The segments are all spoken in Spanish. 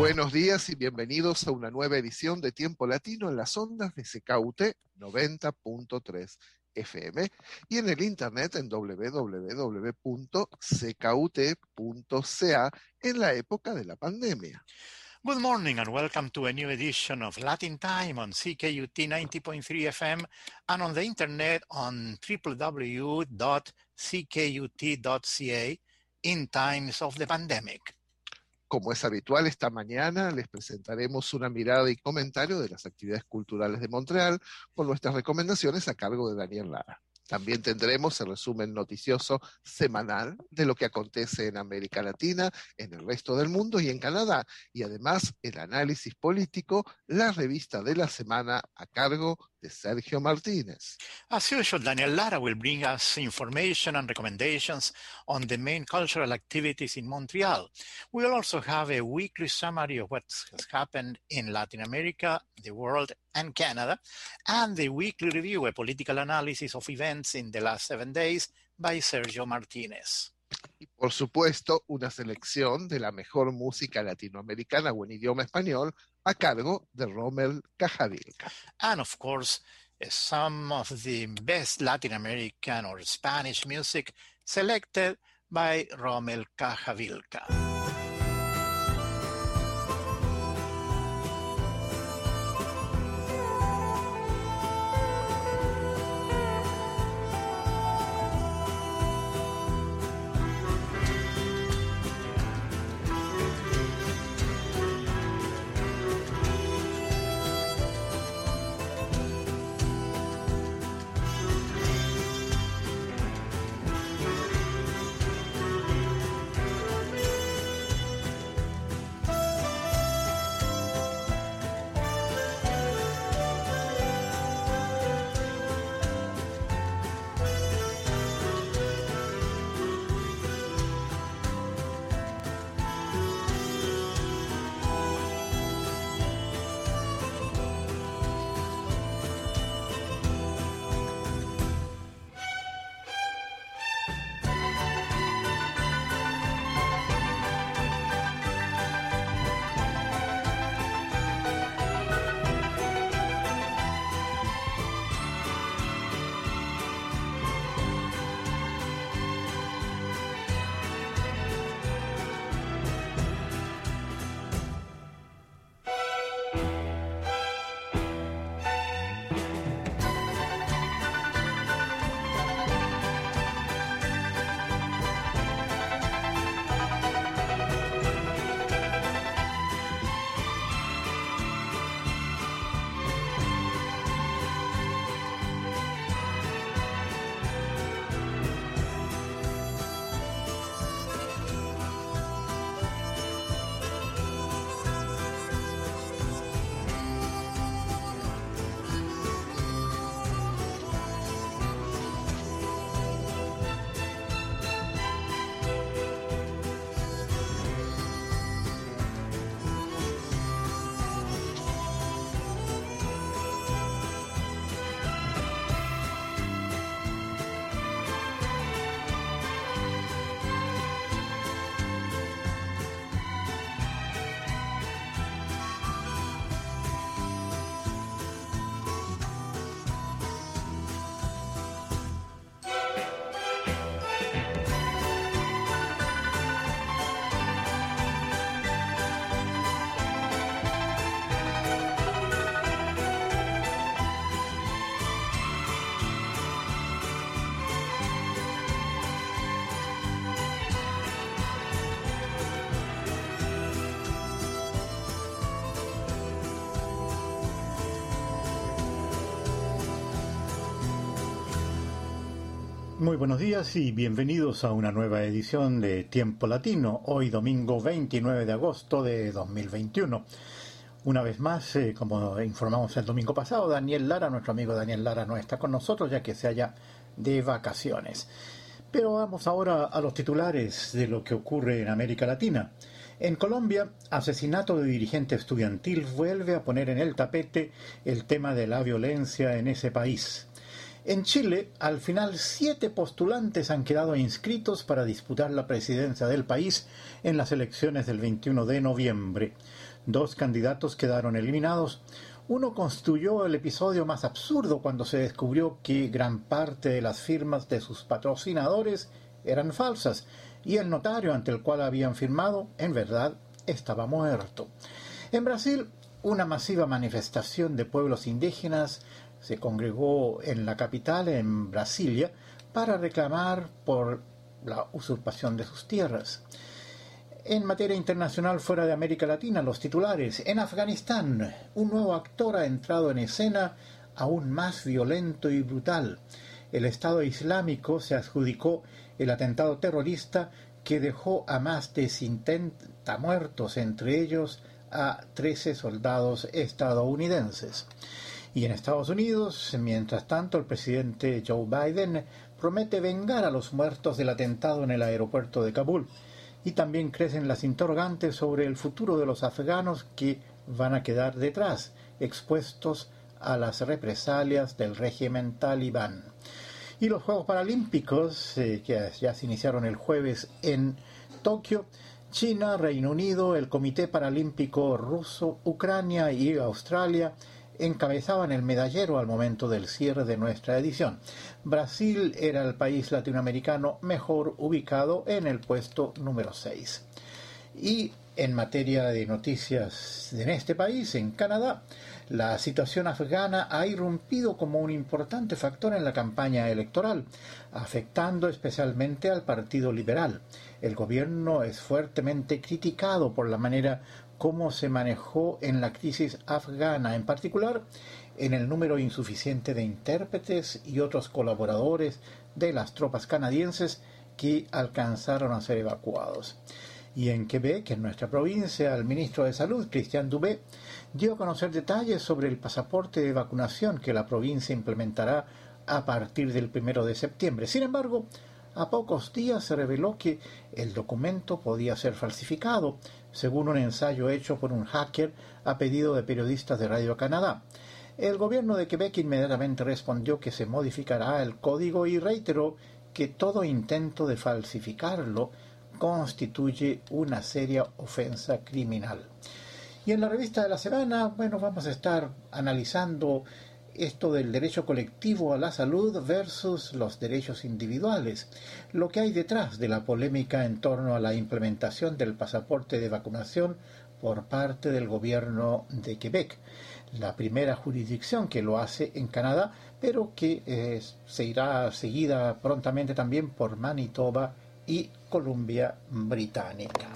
Buenos días y bienvenidos a una nueva edición de Tiempo Latino en las ondas de CKUT 90.3 FM y en el internet en www.ckut.ca en la época de la pandemia. Good morning and welcome to a new edition of Latin Time on CKUT 90.3 FM and on the internet on www.ckut.ca in times of the pandemic. Como es habitual, esta mañana les presentaremos una mirada y comentario de las actividades culturales de Montreal con nuestras recomendaciones a cargo de Daniel Lara. También tendremos el resumen noticioso semanal de lo que acontece en América Latina, en el resto del mundo y en Canadá. Y además el análisis político, la revista de la semana a cargo de Sergio Martínez. As usual, Daniel Lara will bring us information and recommendations on the main cultural activities in Montreal. We will also have a weekly summary of what has happened in Latin America, the world, and Canada, and the weekly review, a political analysis of events in the last 7 days by Sergio Martínez. Y por supuesto, una selección de la mejor música latinoamericana o en idioma español a cargo de Rommel Cajavilca. And of course, some of the best Latin American or Spanish music selected by Rommel Cajavilca. Muy buenos días y bienvenidos a una nueva edición de Tiempo Latino, hoy domingo 29 de agosto de 2021. Una vez más, como informamos el domingo pasado, Daniel Lara, nuestro amigo Daniel Lara, no está con nosotros ya que se halla de vacaciones. Pero vamos ahora a los titulares de lo que ocurre en América Latina. En Colombia, asesinato de dirigente estudiantil vuelve a poner en el tapete el tema de la violencia en ese país. En Chile, al final 7 postulantes han quedado inscritos para disputar la presidencia del país en las elecciones del 21 de noviembre. 2 candidatos quedaron eliminados. Uno construyó el episodio más absurdo cuando se descubrió que gran parte de las firmas de sus patrocinadores eran falsas y el notario ante el cual habían firmado, en verdad, estaba muerto. En Brasil, una masiva manifestación de pueblos indígenas se congregó en la capital, en Brasilia, para reclamar por la usurpación de sus tierras. En materia internacional fuera de América Latina, los titulares. En Afganistán, un nuevo actor ha entrado en escena aún más violento y brutal. El Estado Islámico se adjudicó el atentado terrorista que dejó a más de 50 muertos, entre ellos a 13 soldados estadounidenses. Y en Estados Unidos, mientras tanto, el presidente Joe Biden promete vengar a los muertos del atentado en el aeropuerto de Kabul. Y también crecen las interrogantes sobre el futuro de los afganos que van a quedar detrás, expuestos a las represalias del régimen talibán. Y los Juegos Paralímpicos, que ya se iniciaron el jueves en Tokio, China, Reino Unido, el Comité Paralímpico Ruso, Ucrania y Australia encabezaban el medallero al momento del cierre de nuestra edición. Brasil era el país latinoamericano mejor ubicado en el puesto número 6. Y en materia de noticias en este país, en Canadá, la situación afgana ha irrumpido como un importante factor en la campaña electoral, afectando especialmente al Partido Liberal. El gobierno es fuertemente criticado por la manera como se manejó en la crisis afgana, en particular en el número insuficiente de intérpretes y otros colaboradores de las tropas canadienses que alcanzaron a ser evacuados. Y en Quebec, en nuestra provincia, el ministro de Salud, Christian Dubé, dio a conocer detalles sobre el pasaporte de vacunación que la provincia implementará a partir del 1 de septiembre. Sin embargo, a pocos días se reveló que el documento podía ser falsificado, según un ensayo hecho por un hacker a pedido de periodistas de Radio-Canadá. El gobierno de Quebec inmediatamente respondió que se modificará el código y reiteró que todo intento de falsificarlo constituye una seria ofensa criminal. Y en la revista de la semana, vamos a estar analizando esto del derecho colectivo a la salud versus los derechos individuales, lo que hay detrás de la polémica en torno a la implementación del pasaporte de vacunación por parte del gobierno de Quebec, la primera jurisdicción que lo hace en Canadá, pero que se irá seguida prontamente también por Manitoba y Columbia Británica.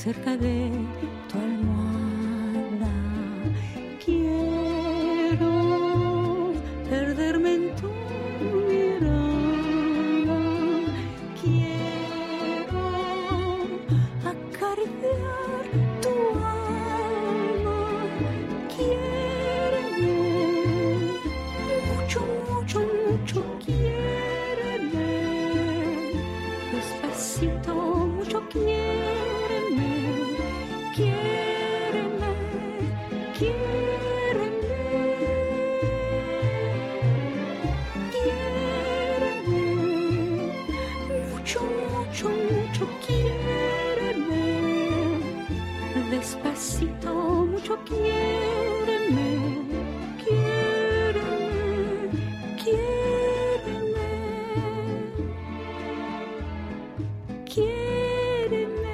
cerca de tu almohada. Quiero perderme en tu mirada. Quiero acariciar tu alma. Quiéreme mucho, mucho, mucho. Quiéreme despacito, mucho. Quiéreme, quiéreme, quiéreme, quiéreme, mucho, mucho, mucho. Quiéreme, despacito, mucho. Quiéreme, quiéreme, quiéreme, quiéreme.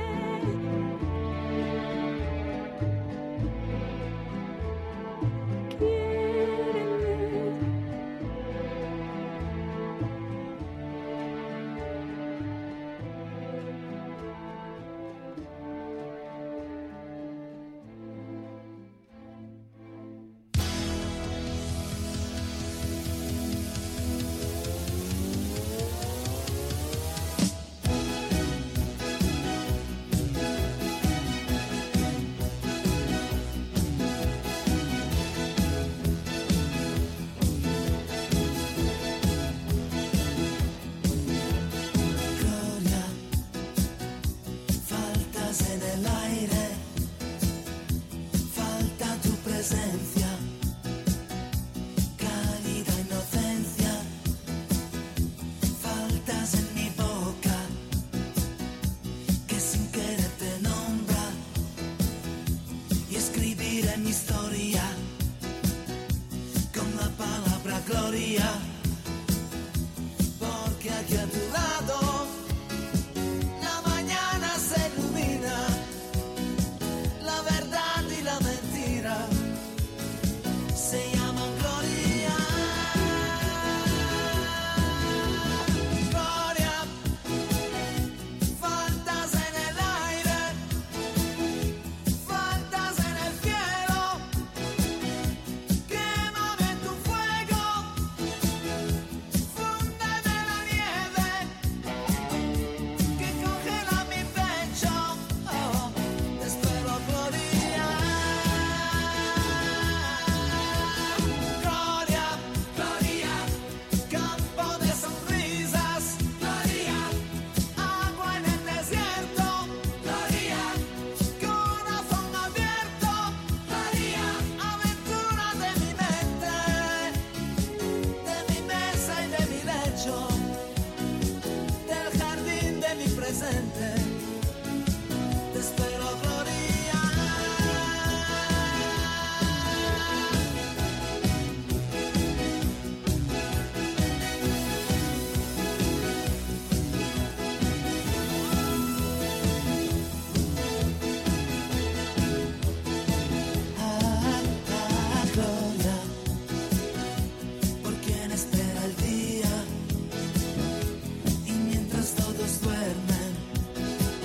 Todos duermen.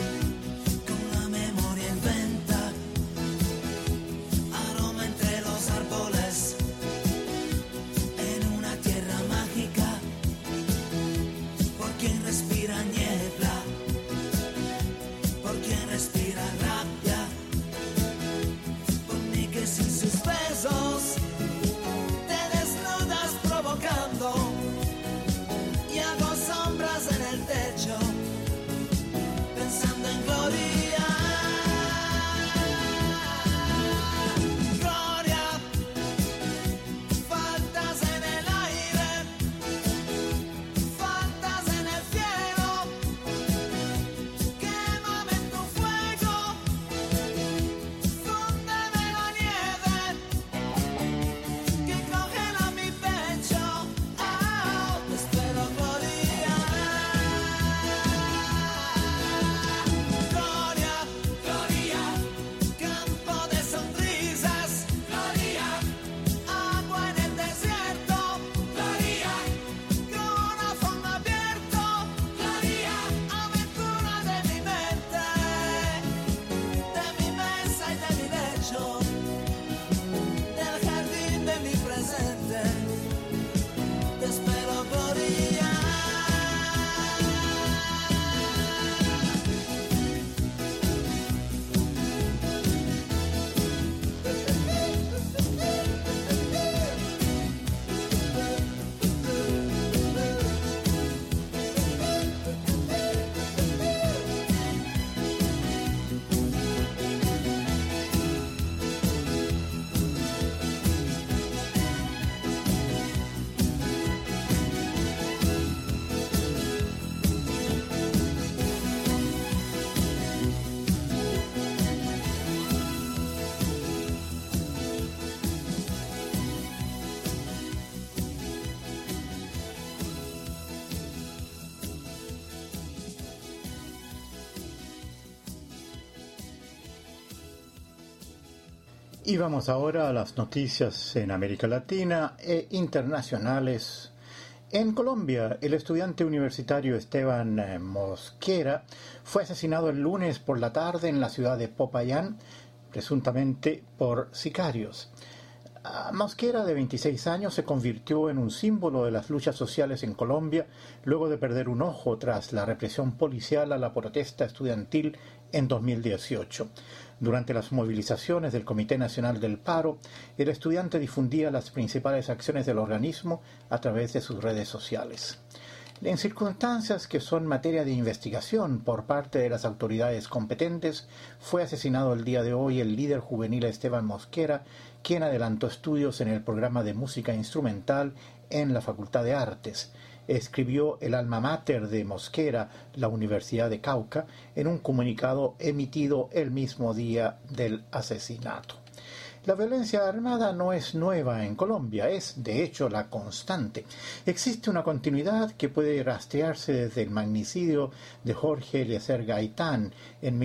Y vamos ahora a las noticias en América Latina e internacionales. En Colombia, el estudiante universitario Esteban Mosquera fue asesinado el lunes por la tarde en la ciudad de Popayán, presuntamente por sicarios. Mosquera, de 26 años, se convirtió en un símbolo de las luchas sociales en Colombia luego de perder un ojo tras la represión policial a la protesta estudiantil en 2018. Durante las movilizaciones del Comité Nacional del Paro, el estudiante difundía las principales acciones del organismo a través de sus redes sociales. En circunstancias que son materia de investigación por parte de las autoridades competentes, fue asesinado el día de hoy el líder juvenil Esteban Mosquera, quien adelantó estudios en el programa de música instrumental en la Facultad de Artes. Escribió el alma mater de Mosquera, la Universidad de Cauca, en un comunicado emitido el mismo día del asesinato. La violencia armada no es nueva en Colombia, es de hecho la constante. Existe una continuidad que puede rastrearse desde el magnicidio de Jorge Eliezer Gaitán en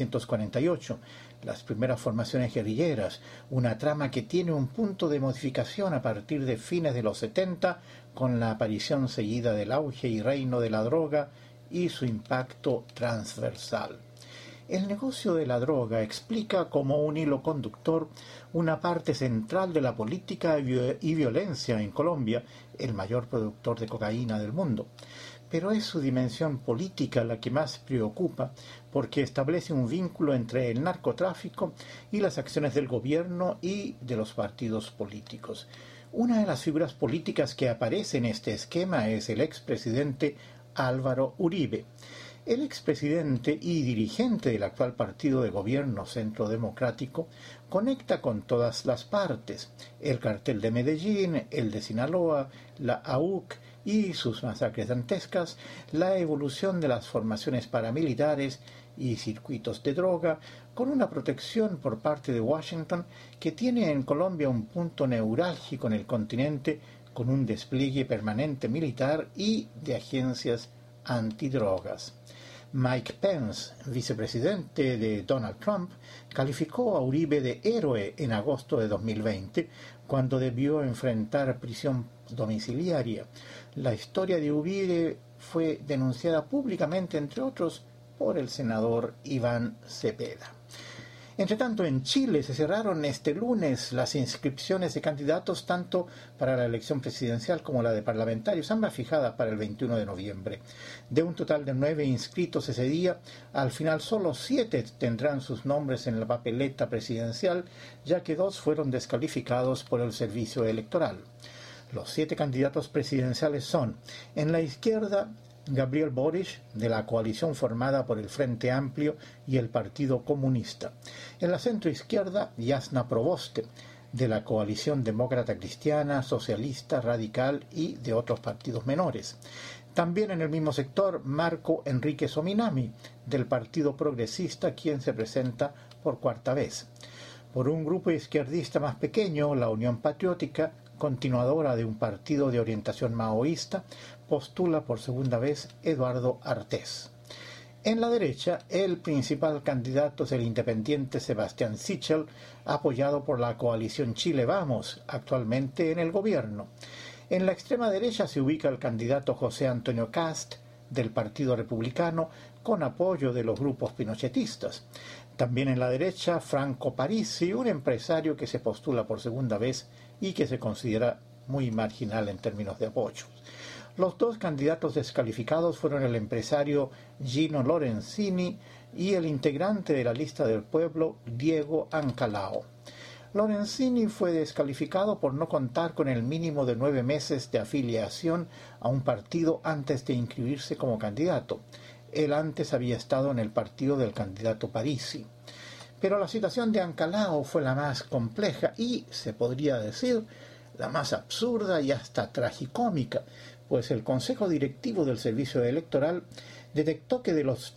1948, las primeras formaciones guerrilleras, una trama que tiene un punto de modificación a partir de fines de los 70, con la aparición seguida del auge y reino de la droga y su impacto transversal. El negocio de la droga explica como un hilo conductor una parte central de la política y violencia en Colombia, el mayor productor de cocaína del mundo. Pero es su dimensión política la que más preocupa, porque establece un vínculo entre el narcotráfico y las acciones del gobierno y de los partidos políticos. Una de las figuras políticas que aparece en este esquema es el expresidente Álvaro Uribe. El expresidente y dirigente del actual partido de gobierno Centro Democrático conecta con todas las partes: el cartel de Medellín, el de Sinaloa, la AUC y sus masacres dantescas, la evolución de las formaciones paramilitares y circuitos de droga, con una protección por parte de Washington que tiene en Colombia un punto neurálgico en el continente, con un despliegue permanente militar y de agencias antidrogas. Mike Pence, vicepresidente de Donald Trump, calificó a Uribe de héroe en agosto de 2020, cuando debió enfrentar prisión domiciliaria. La historia de Uribe fue denunciada públicamente, entre otros, por el senador Iván Cepeda. Entre tanto, en Chile se cerraron este lunes las inscripciones de candidatos tanto para la elección presidencial como la de parlamentarios, ambas fijadas para el 21 de noviembre. De un total de 9 inscritos ese día, al final solo 7 tendrán sus nombres en la papeleta presidencial, ya que 2 fueron descalificados por el servicio electoral. Los 7 candidatos presidenciales son: en la izquierda, Gabriel Boric, de la coalición formada por el Frente Amplio y el Partido Comunista. En la centroizquierda, Yasna Proboste, de la coalición demócrata cristiana, socialista, radical y de otros partidos menores. También en el mismo sector, Marco Enrique Sominami, del Partido Progresista, quien se presenta por 4ª vez. Por un grupo izquierdista más pequeño, la Unión Patriótica, continuadora de un partido de orientación maoísta, postula por 2ª vez Eduardo Artés. En la derecha, el principal candidato es el independiente Sebastián Sichel, apoyado por la coalición Chile Vamos, actualmente en el gobierno. En la extrema derecha se ubica el candidato José Antonio Cast, del Partido Republicano, con apoyo de los grupos pinochetistas. También en la derecha, Franco Parisi, un empresario que se postula por 2ª vez y que se considera muy marginal en términos de apoyo. Los 2 candidatos descalificados fueron el empresario Gino Lorenzini y el integrante de la lista del pueblo, Diego Ancalao. Lorenzini fue descalificado por no contar con el mínimo de 9 meses de afiliación a un partido antes de inscribirse como candidato. Él antes había estado en el partido del candidato Parisi. Pero la situación de Ancalao fue la más compleja y, se podría decir, la más absurda y hasta tragicómica, pues el Consejo Directivo del Servicio Electoral detectó que de los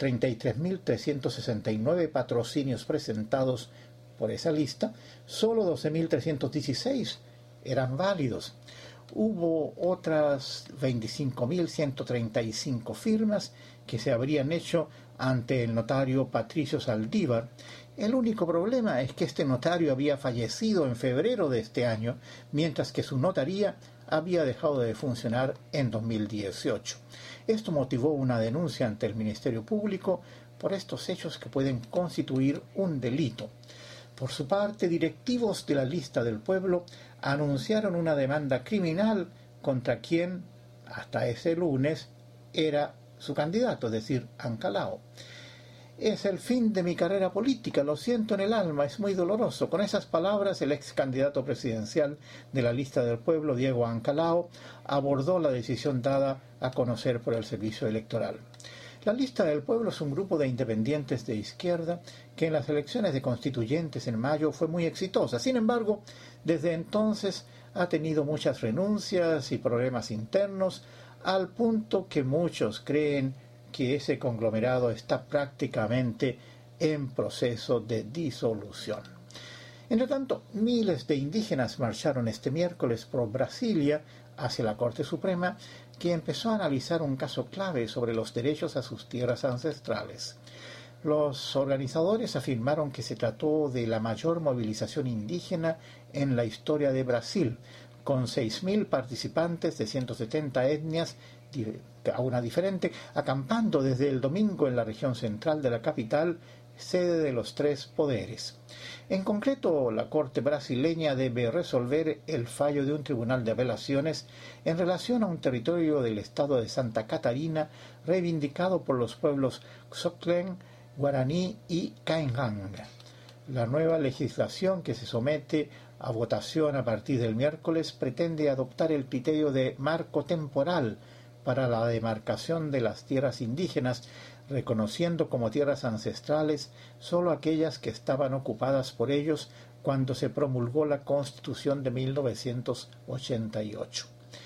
33.369 patrocinios presentados por esa lista, solo 12.316 eran válidos. Hubo otras 25.135 firmas que se habrían hecho ante el notario Patricio Saldívar. El único problema es que este notario había fallecido en febrero de este año, mientras que su notaría había dejado de funcionar en 2018. Esto motivó una denuncia ante el Ministerio Público por estos hechos que pueden constituir un delito. Por su parte, directivos de la Lista del Pueblo anunciaron una demanda criminal contra quien, hasta ese lunes, era su candidato, es decir, Ancalao. Es el fin de mi carrera política, lo siento en el alma, es muy doloroso. Con esas palabras, el ex candidato presidencial de la Lista del Pueblo, Diego Ancalao, abordó la decisión dada a conocer por el Servicio Electoral. La Lista del Pueblo es un grupo de independientes de izquierda que en las elecciones de constituyentes en mayo fue muy exitosa. Sin embargo, desde entonces ha tenido muchas renuncias y problemas internos, al punto que muchos creen que ese conglomerado está prácticamente en proceso de disolución. Entre tanto, miles de indígenas marcharon este miércoles por Brasilia hacia la Corte Suprema, que empezó a analizar un caso clave sobre los derechos a sus tierras ancestrales. Los organizadores afirmaron que se trató de la mayor movilización indígena en la historia de Brasil, con 6.000 participantes de 170 etnias, cada una diferente, acampando desde el domingo en la región central de la capital, sede de los tres poderes. En concreto, la Corte brasileña debe resolver el fallo de un tribunal de apelaciones en relación a un territorio del estado de Santa Catarina reivindicado por los pueblos Xoclen, Guaraní y Cainhanga. La nueva legislación que se somete a votación a partir del miércoles pretende adoptar el criterio de marco temporal para la demarcación de las tierras indígenas, reconociendo como tierras ancestrales solo aquellas que estaban ocupadas por ellos cuando se promulgó la Constitución de 1988.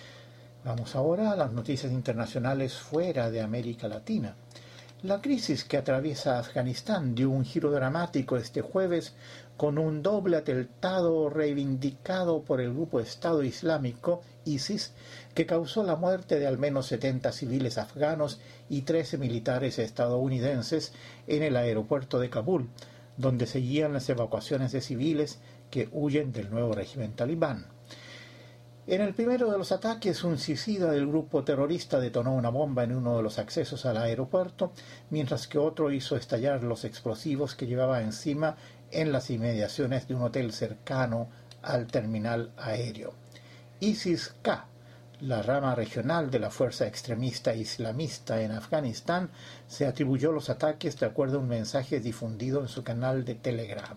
Vamos ahora a las noticias internacionales fuera de América Latina. La crisis que atraviesa Afganistán dio un giro dramático este jueves con un doble atentado reivindicado por el grupo Estado Islámico, ISIS, que causó la muerte de al menos 70 civiles afganos y 13 militares estadounidenses en el aeropuerto de Kabul, donde seguían las evacuaciones de civiles que huyen del nuevo régimen talibán. En el primero de los ataques, un suicida del grupo terrorista detonó una bomba en uno de los accesos al aeropuerto, mientras que otro hizo estallar los explosivos que llevaba encima en las inmediaciones de un hotel cercano al terminal aéreo. ISIS-K, la rama regional de la fuerza extremista islamista en Afganistán, se atribuyó los ataques de acuerdo a un mensaje difundido en su canal de Telegram.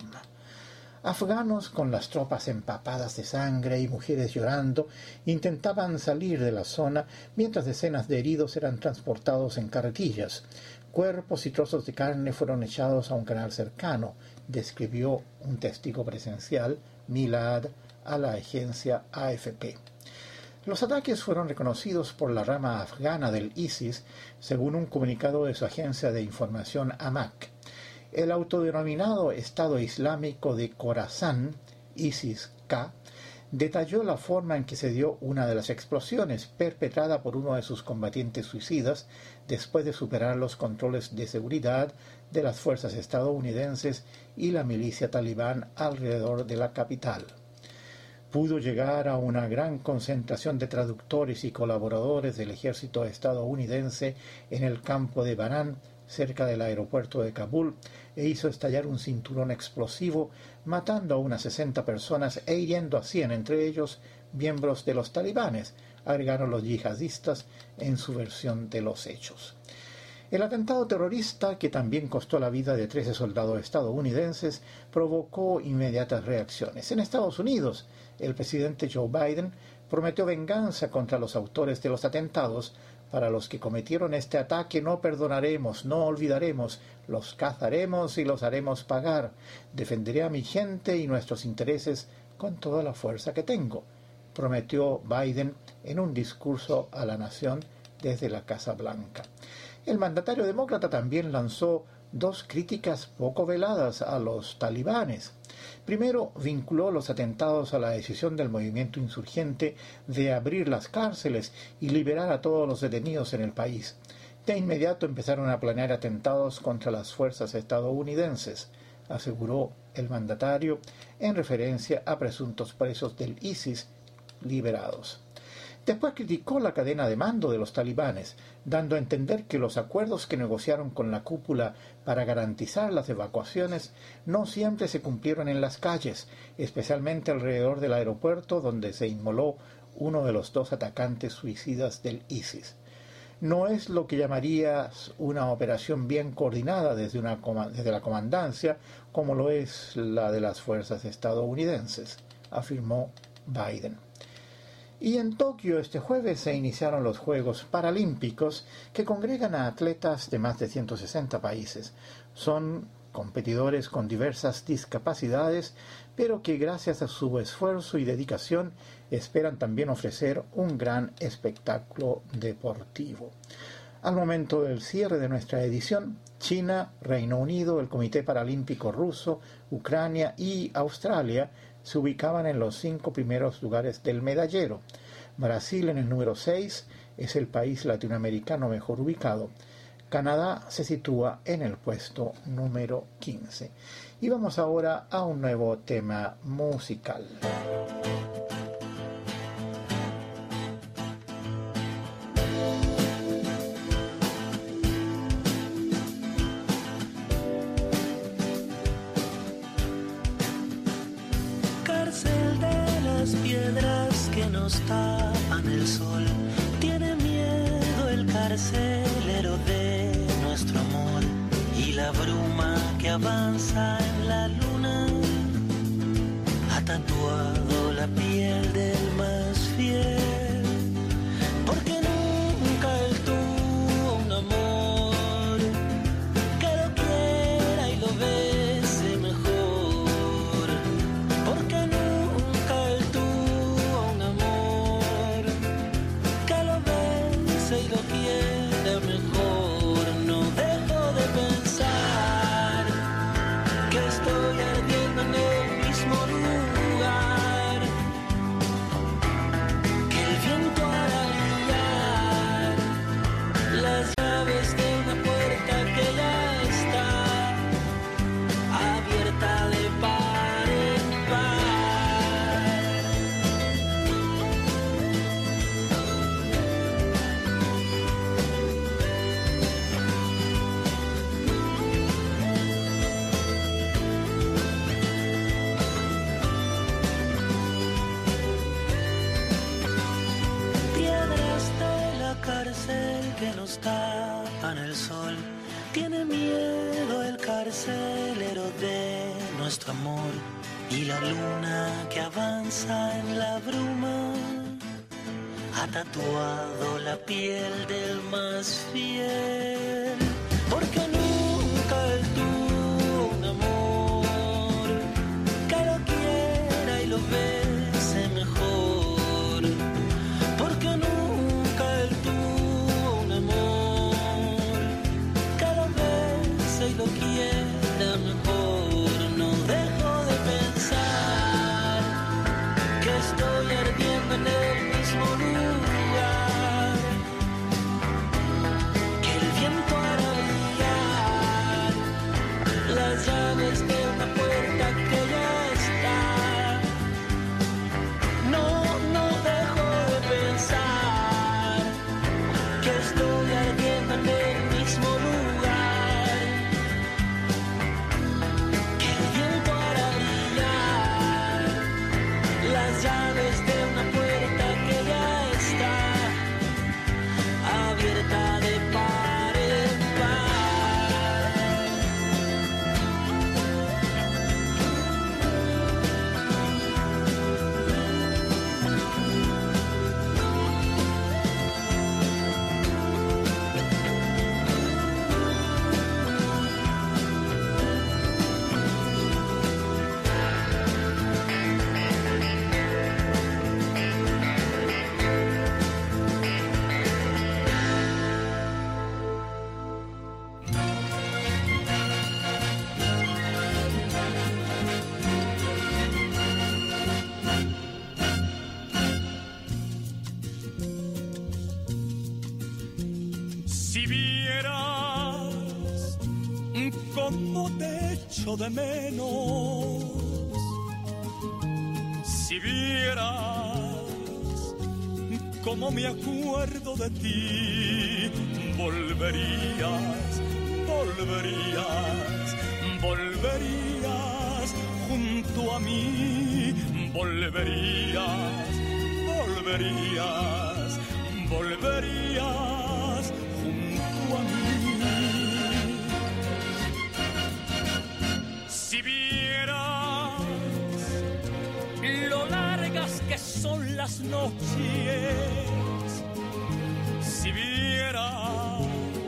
Afganos con las tropas empapadas de sangre y mujeres llorando intentaban salir de la zona mientras decenas de heridos eran transportados en carretillas. Cuerpos y trozos de carne fueron echados a un canal cercano, describió un testigo presencial, Milad, a la agencia AFP. Los ataques fueron reconocidos por la rama afgana del ISIS, según un comunicado de su agencia de información AMAC. El autodenominado Estado Islámico de Khorasan, ISIS-K, detalló la forma en que se dio una de las explosiones perpetrada por uno de sus combatientes suicidas después de superar los controles de seguridad de las fuerzas estadounidenses y la milicia talibán alrededor de la capital. Pudo llegar a una gran concentración de traductores y colaboradores del ejército estadounidense en el campo de Baran, cerca del aeropuerto de Kabul, e hizo estallar un cinturón explosivo, matando a unas 60 personas e hiriendo a 100, entre ellos miembros de los talibanes, agregaron los yihadistas en su versión de los hechos. El atentado terrorista, que también costó la vida de 13 soldados estadounidenses, provocó inmediatas reacciones. En Estados Unidos, el presidente Joe Biden prometió venganza contra los autores de los atentados. Para los que cometieron este ataque no perdonaremos, no olvidaremos, los cazaremos y los haremos pagar. Defenderé a mi gente y nuestros intereses con toda la fuerza que tengo, prometió Biden en un discurso a la nación desde la Casa Blanca. El mandatario demócrata también lanzó dos críticas poco veladas a los talibanes. Primero, vinculó los atentados a la decisión del movimiento insurgente de abrir las cárceles y liberar a todos los detenidos en el país. De inmediato empezaron a planear atentados contra las fuerzas estadounidenses. aseguró el mandatario en referencia a presuntos presos del ISIS liberados. Después criticó la cadena de mando de los talibanes, dando a entender que los acuerdos que negociaron con la cúpula para garantizar las evacuaciones no siempre se cumplieron en las calles, especialmente alrededor del aeropuerto donde se inmoló uno de los 2 atacantes suicidas del ISIS. No es lo que llamarías una operación bien coordinada desde la comandancia, como lo es la de las fuerzas estadounidenses, afirmó Biden. Y en Tokio este jueves se iniciaron los Juegos Paralímpicos que congregan a atletas de más de 160 países. Son competidores con diversas discapacidades, pero que gracias a su esfuerzo y dedicación esperan también ofrecer un gran espectáculo deportivo. Al momento del cierre de nuestra edición, China, Reino Unido, el Comité Paralímpico Ruso, Ucrania y Australia se ubicaban en los 5 primeros lugares del medallero. Brasil, en el número 6, es el país latinoamericano mejor ubicado. Canadá se sitúa en el puesto número 15. Y vamos ahora a un nuevo tema musical. Piedras que nos tapan el sol, tiene miedo el carcelero de nuestro amor, y la bruma que avanza en la luna ha tatuado la piel del más fiel, porque nunca él tuvo un amor que lo quiera y lo bese mejor, porque y lo quiere mejor. No dejo de pensar que estoy ardiendo en el mismo lugar, que el viento hará brillar las llaves de una puerta que ya está abierta de par en par. Que nos tapan el sol, tiene miedo el carcelero de nuestro amor, y la luna que avanza en la bruma ha tatuado la piel del más fiel, porque nunca él tuvo un amor que lo quiera y lo bese mejor, porque nunca él tuvo un amor que lo bese y lo quiera mejor. No dejo de pensar que estoy ardiendo en el mismo lugar, que el viento hará cómo te echo de menos. Si vieras cómo me acuerdo de ti, volverías, volverías, volverías junto a mí, volverías, volverías, volverías junto a mí. Si vieras lo largas que son las noches, si vieras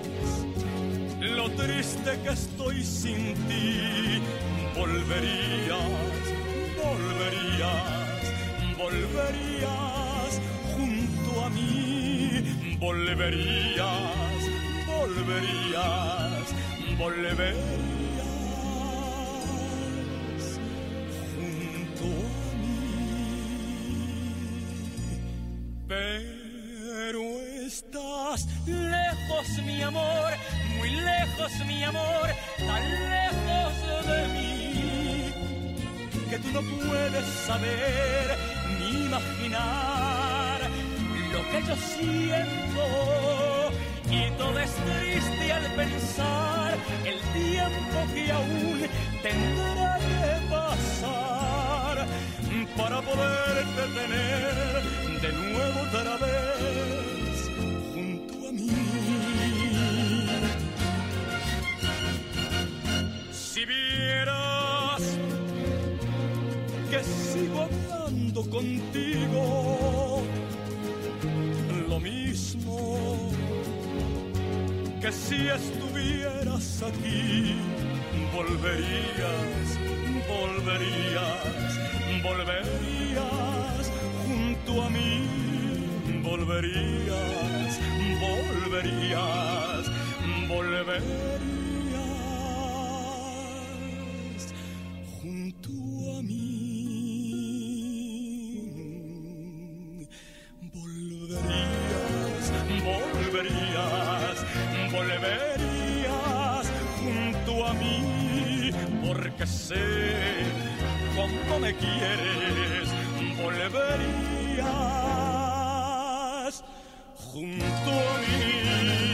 lo triste que estoy sin ti, volverías, volverías, volverías junto a mí, volverías, volverías, volverías junto a mí. Pero estás lejos, mi amor, muy lejos, mi amor, tan lejos de mí, que tú no puedes saber ni imaginar lo que yo siento. Y todo es triste al pensar el tiempo que aún tendrá que pasar para poderte tener de nuevo otra vez junto a mí. Si vieras que sigo hablando contigo, lo mismo que si estuvieras aquí, volverías, volverías, volverías junto a mí, volverías, volverías, volverías junto a mí, volverías, volverías, volverías junto a mí, porque sé cómo me quieres, volverías junto a mí.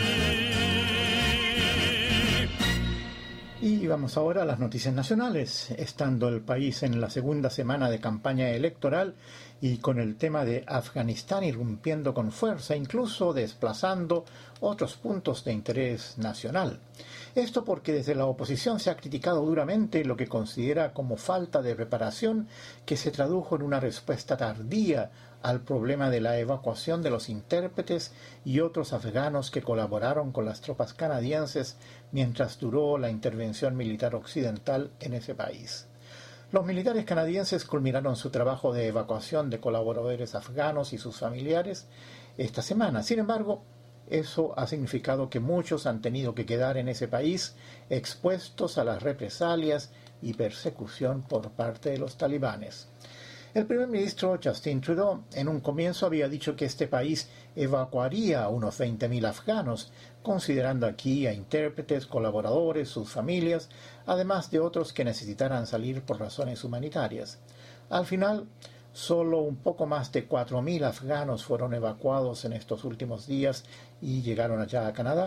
Y vamos ahora a las noticias nacionales, estando el país en la segunda semana de campaña electoral y con el tema de Afganistán irrumpiendo con fuerza, incluso desplazando otros puntos de interés nacional. Esto porque desde la oposición se ha criticado duramente lo que considera como falta de preparación que se tradujo en una respuesta tardía al problema de la evacuación de los intérpretes y otros afganos que colaboraron con las tropas canadienses mientras duró la intervención militar occidental en ese país. Los militares canadienses culminaron su trabajo de evacuación de colaboradores afganos y sus familiares esta semana. Sin embargo, eso ha significado que muchos han tenido que quedar en ese país expuestos a las represalias y persecución por parte de los talibanes. El primer ministro Justin Trudeau en un comienzo había dicho que este país evacuaría a unos 20.000 afganos, considerando aquí a intérpretes, colaboradores, sus familias, además de otros que necesitaran salir por razones humanitarias. Al final, solo un poco más de 4.000 afganos fueron evacuados en estos últimos días y llegaron allá a Canadá,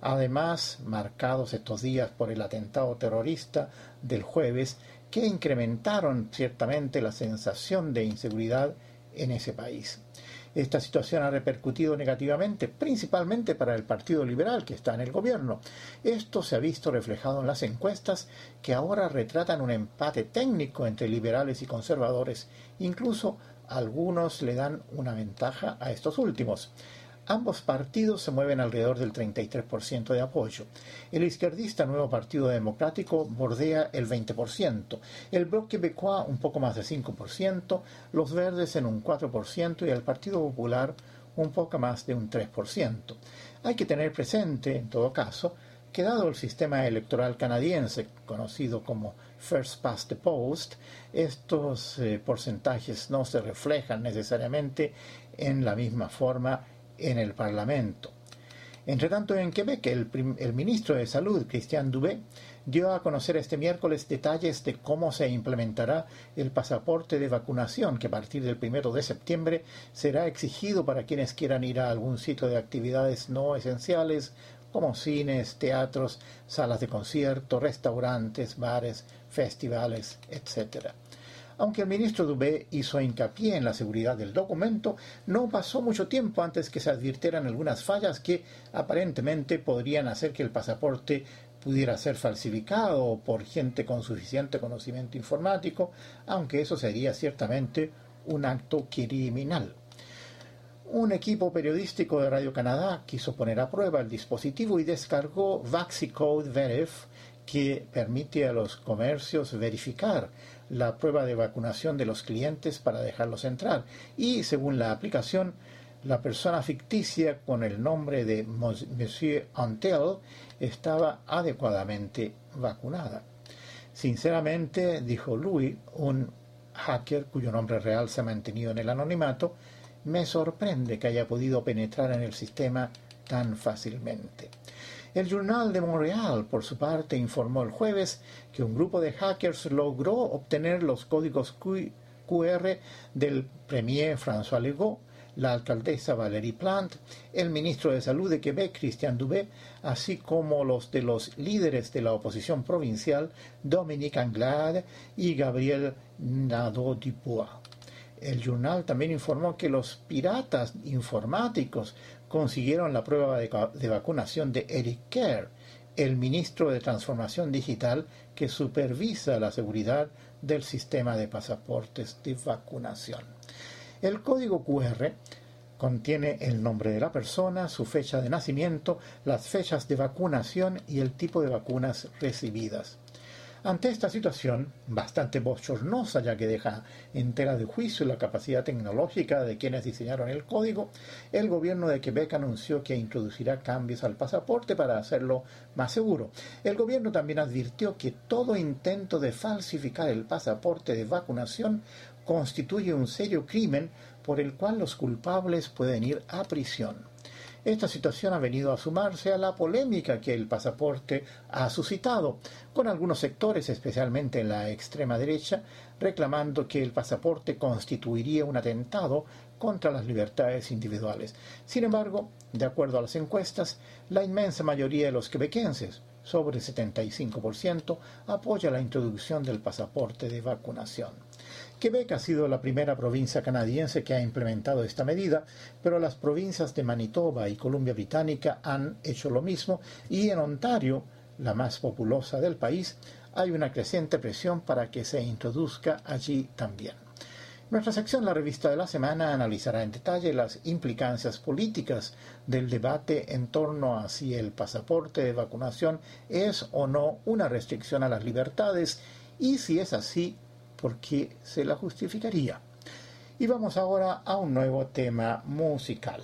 además marcados estos días por el atentado terrorista del jueves, que incrementaron ciertamente la sensación de inseguridad en ese país. Esta situación ha repercutido negativamente, principalmente para el Partido Liberal, que está en el gobierno. Esto se ha visto reflejado en las encuestas, que ahora retratan un empate técnico entre liberales y conservadores. Incluso algunos le dan una ventaja a estos últimos. Ambos partidos se mueven alrededor del 33% de apoyo. El izquierdista Nuevo Partido Democrático bordea el 20%, el Bloc Québécois un poco más de 5%, los Verdes en un 4% y el Partido Popular un poco más de un 3%. Hay que tener presente, en todo caso, que dado el sistema electoral canadiense, conocido como First Past the Post, estos porcentajes no se reflejan necesariamente en la misma forma en el Parlamento. Entre tanto, en Quebec, el ministro de Salud, Christian Dubé, dio a conocer este miércoles detalles de cómo se implementará el pasaporte de vacunación, que a partir del 1 de septiembre será exigido para quienes quieran ir a algún sitio de actividades no esenciales, como cines, teatros, salas de concierto, restaurantes, bares, festivales, etc. Aunque el ministro Dubé hizo hincapié en la seguridad del documento, no pasó mucho tiempo antes que se advirtieran algunas fallas que aparentemente podrían hacer que el pasaporte pudiera ser falsificado por gente con suficiente conocimiento informático, aunque eso sería ciertamente un acto criminal. Un equipo periodístico de Radio-Canadá quiso poner a prueba el dispositivo y descargó VaxiCode Verif, que permite a los comercios verificar la prueba de vacunación de los clientes para dejarlos entrar. Y, según la aplicación, la persona ficticia con el nombre de Monsieur Antel estaba adecuadamente vacunada. Sinceramente, dijo Louis, un hacker cuyo nombre real se ha mantenido en el anonimato, me sorprende que haya podido penetrar en el sistema tan fácilmente. El Journal de Montreal, por su parte, informó el jueves que un grupo de hackers logró obtener los códigos QR del premier François Legault, la alcaldesa Valérie Plante, el ministro de Salud de Quebec, Christian Dubé, así como los de los líderes de la oposición provincial, Dominique Anglade y Gabriel Nadeau-Dubois. El Journal también informó que los piratas informáticos consiguieron la prueba de vacunación de Eric Kerr, el ministro de Transformación Digital que supervisa la seguridad del sistema de pasaportes de vacunación. El código QR contiene el nombre de la persona, su fecha de nacimiento, las fechas de vacunación y el tipo de vacunas recibidas. Ante esta situación, bastante bochornosa ya que deja en tela de juicio la capacidad tecnológica de quienes diseñaron el código, el gobierno de Quebec anunció que introducirá cambios al pasaporte para hacerlo más seguro. El gobierno también advirtió que todo intento de falsificar el pasaporte de vacunación constituye un serio crimen por el cual los culpables pueden ir a prisión. Esta situación ha venido a sumarse a la polémica que el pasaporte ha suscitado, con algunos sectores, especialmente en la extrema derecha, reclamando que el pasaporte constituiría un atentado contra las libertades individuales. Sin embargo, de acuerdo a las encuestas, la inmensa mayoría de los quebequenses, sobre el 75%, apoya la introducción del pasaporte de vacunación. Quebec ha sido la primera provincia canadiense que ha implementado esta medida, pero las provincias de Manitoba y Columbia Británica han hecho lo mismo y en Ontario, la más populosa del país, hay una creciente presión para que se introduzca allí también. Nuestra sección La Revista de la Semana analizará en detalle las implicancias políticas del debate en torno a si el pasaporte de vacunación es o no una restricción a las libertades y si es así, ¿por qué se la justificaría? Y vamos ahora a un nuevo tema musical.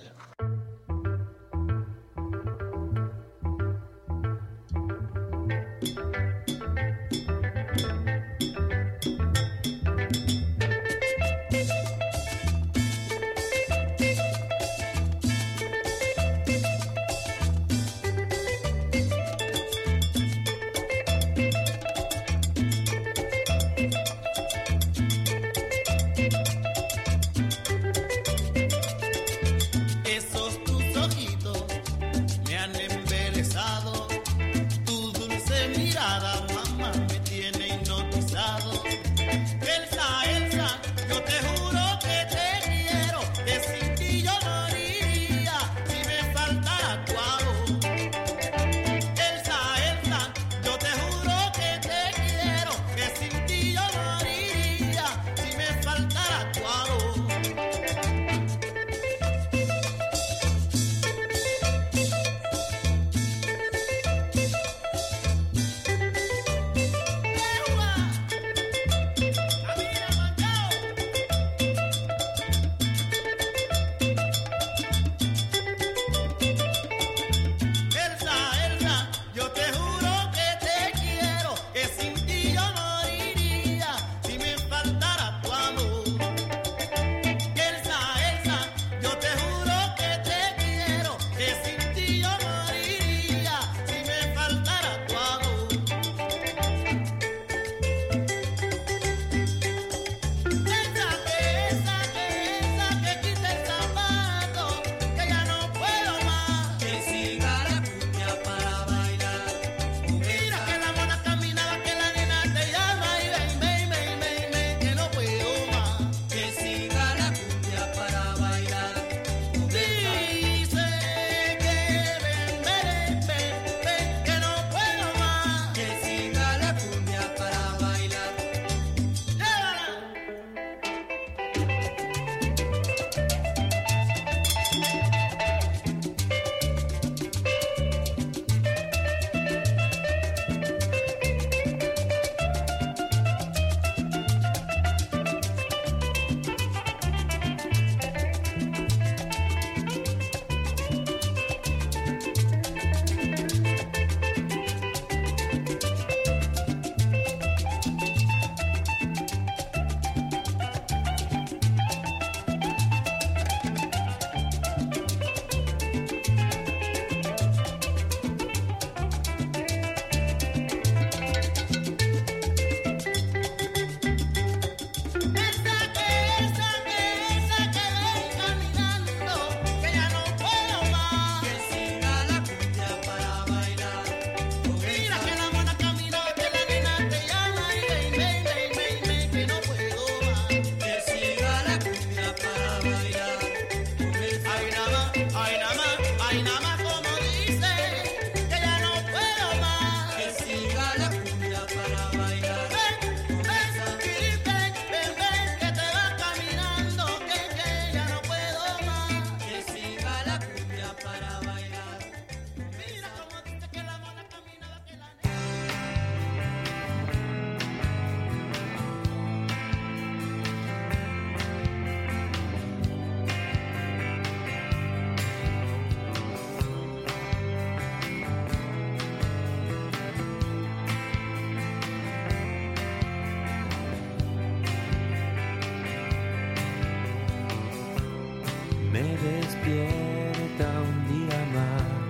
despierta un día más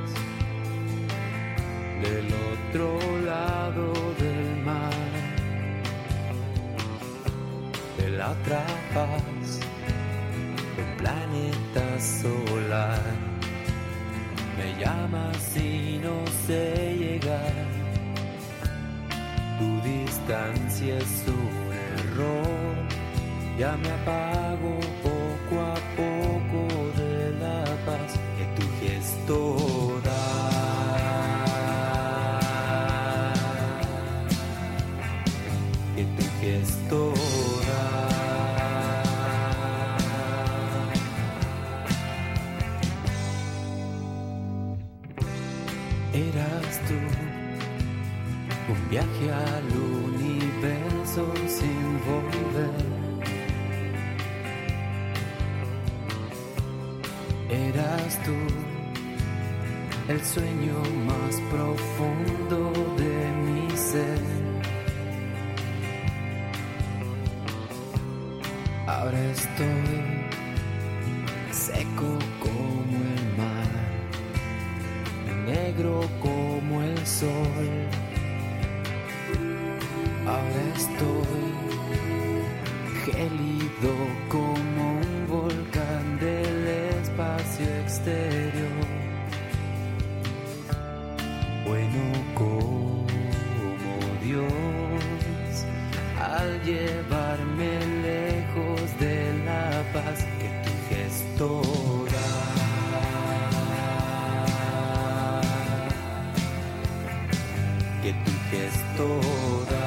del otro lado del mar, de la otra faz del planeta solar. Me llamas y no sé llegar, tu distancia es un error, ya me apago poco a poco de la paz que tu gesto da. Que tu gesto da. Eras tú, un viaje al universo sin volver. Eras tú, el sueño más profundo de mi ser. Ahora estoy seco como el mar, negro como el sol. Ahora estoy gélido como un volcán del espacio exterior. Bueno como Dios al llevarme lejos de la paz que tu gesto da. Que tu gesto da.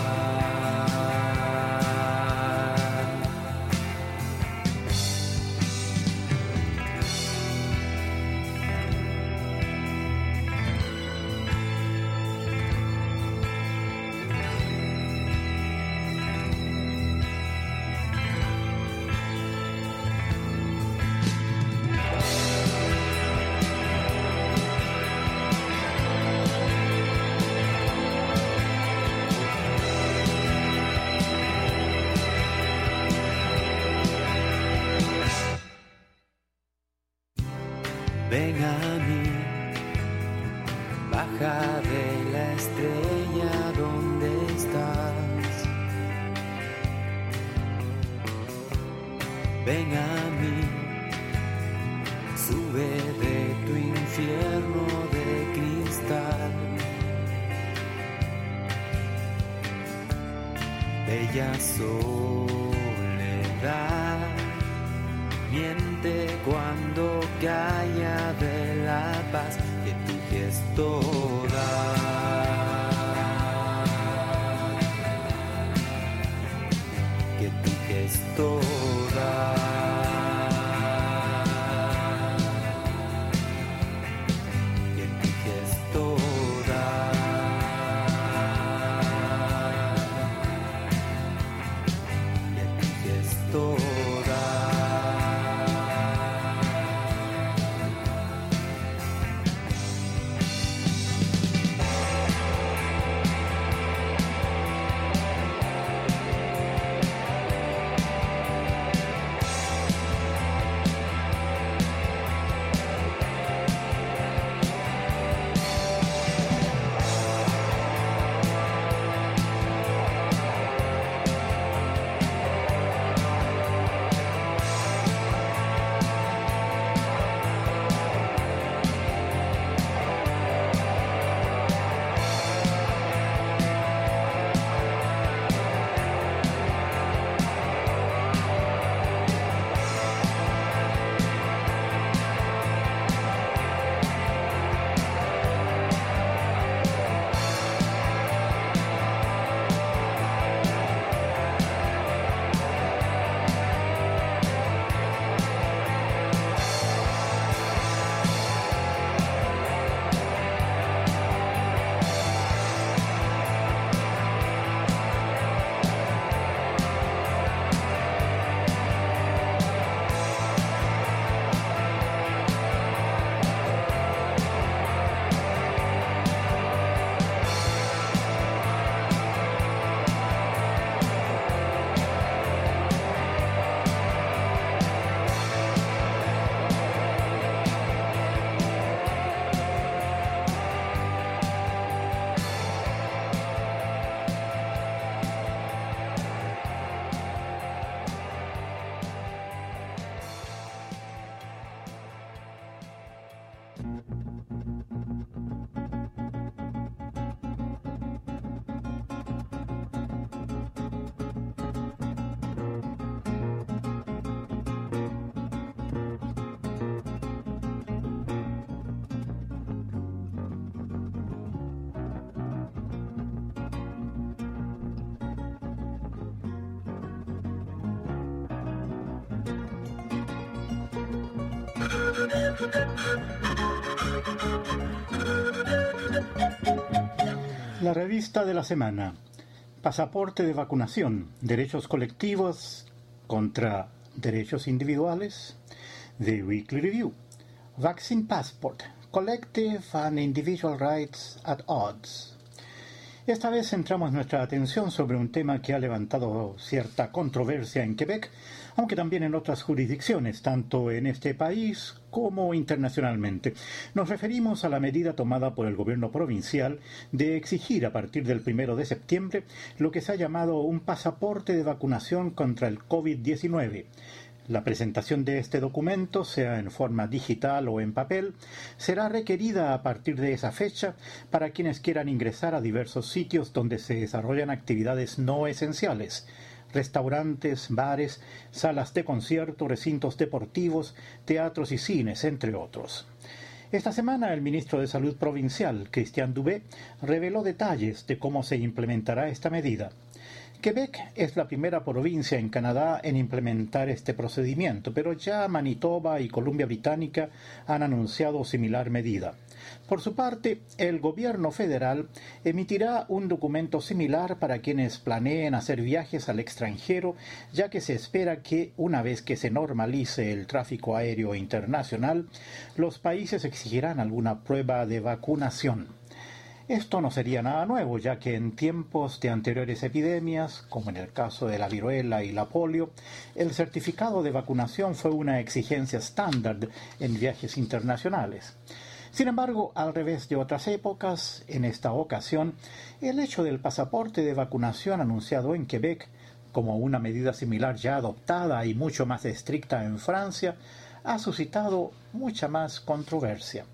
Ven a mí, baja de la estrella donde estás. Ven a mí, sube de tu infierno de cristal. Bella soledad, miente cuando calla de la paz que tu gesto da. Que tu gesto da. Que tu gesto da. Que tu gesto da. La revista de la semana. Pasaporte de vacunación. Derechos colectivos contra derechos individuales. The Weekly Review. Vaccine Passport. Collective and Individual Rights at Odds. Esta vez centramos nuestra atención sobre un tema que ha levantado cierta controversia en Quebec, aunque también en otras jurisdicciones, tanto en este país como internacionalmente. Nos referimos a la medida tomada por el gobierno provincial de exigir a partir del 1 de septiembre lo que se ha llamado un pasaporte de vacunación contra el COVID-19. La presentación de este documento, sea en forma digital o en papel, será requerida a partir de esa fecha para quienes quieran ingresar a diversos sitios donde se desarrollan actividades no esenciales: restaurantes, bares, salas de concierto, recintos deportivos, teatros y cines, entre otros. Esta semana el ministro de Salud provincial, Christian Dubé, reveló detalles de cómo se implementará esta medida. Quebec es la primera provincia en Canadá en implementar este procedimiento, pero ya Manitoba y Columbia Británica han anunciado similar medida. Por su parte, el gobierno federal emitirá un documento similar para quienes planeen hacer viajes al extranjero, ya que se espera que, una vez que se normalice el tráfico aéreo internacional, los países exigirán alguna prueba de vacunación. Esto no sería nada nuevo, ya que en tiempos de anteriores epidemias, como en el caso de la viruela y la polio, el certificado de vacunación fue una exigencia estándar en viajes internacionales. Sin embargo, al revés de otras épocas, en esta ocasión, el hecho del pasaporte de vacunación anunciado en Quebec, como una medida similar ya adoptada y mucho más estricta en Francia, ha suscitado mucha más controversia.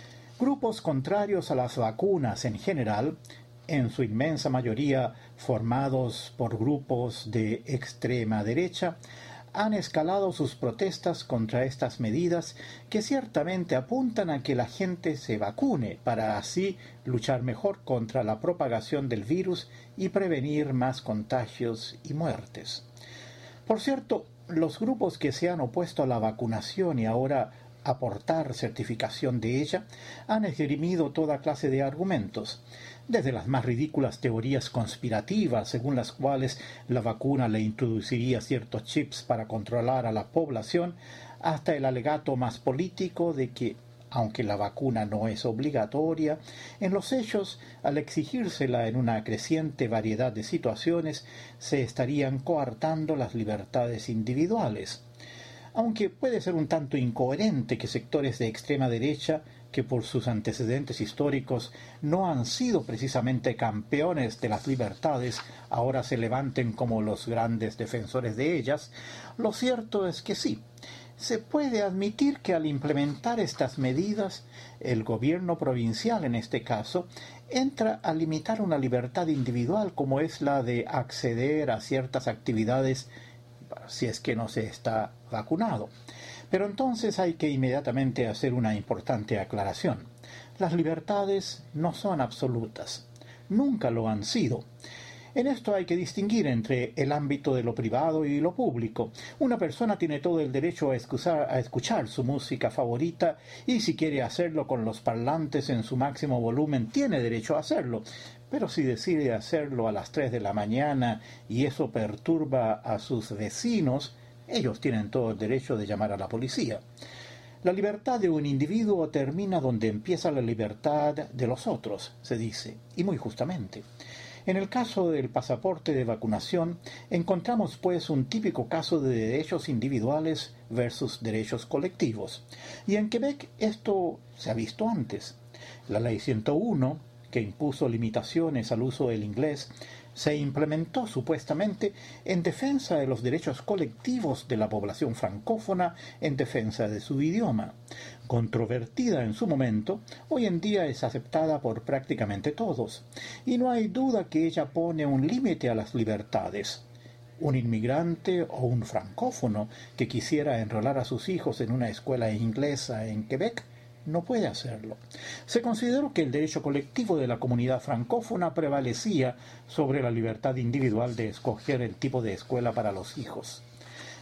Grupos contrarios a las vacunas en general, en su inmensa mayoría formados por grupos de extrema derecha, han escalado sus protestas contra estas medidas que ciertamente apuntan a que la gente se vacune para así luchar mejor contra la propagación del virus y prevenir más contagios y muertes. Por cierto, los grupos que se han opuesto a la vacunación y ahora aportar certificación de ella, han esgrimido toda clase de argumentos, desde las más ridículas teorías conspirativas según las cuales la vacuna le introduciría ciertos chips para controlar a la población, hasta el alegato más político de que, aunque la vacuna no es obligatoria, en los hechos, al exigírsela en una creciente variedad de situaciones, se estarían coartando las libertades individuales. Aunque puede ser un tanto incoherente que sectores de extrema derecha, que por sus antecedentes históricos no han sido precisamente campeones de las libertades, ahora se levanten como los grandes defensores de ellas, lo cierto es que sí. Se puede admitir que al implementar estas medidas, el gobierno provincial, en este caso, entra a limitar una libertad individual como es la de acceder a ciertas actividades si es que no se está vacunado. Pero entonces hay que inmediatamente hacer una importante aclaración. Las libertades no son absolutas. Nunca lo han sido. En esto hay que distinguir entre el ámbito de lo privado y lo público. Una persona tiene todo el derecho a escuchar su música favorita y si quiere hacerlo con los parlantes en su máximo volumen, tiene derecho a hacerlo. Pero si decide hacerlo a las 3 de la mañana y eso perturba a sus vecinos, ellos tienen todo el derecho de llamar a la policía. La libertad de un individuo termina donde empieza la libertad de los otros, se dice, y muy justamente. En el caso del pasaporte de vacunación, encontramos pues un típico caso de derechos individuales versus derechos colectivos. Y en Quebec esto se ha visto antes. La Ley 101, que impuso limitaciones al uso del inglés, se implementó supuestamente en defensa de los derechos colectivos de la población francófona en defensa de su idioma. Controvertida en su momento, hoy en día es aceptada por prácticamente todos, y no hay duda que ella pone un límite a las libertades. Un inmigrante o un francófono que quisiera enrolar a sus hijos en una escuela inglesa en Quebec no puede hacerlo. Se consideró que el derecho colectivo de la comunidad francófona prevalecía sobre la libertad individual de escoger el tipo de escuela para los hijos.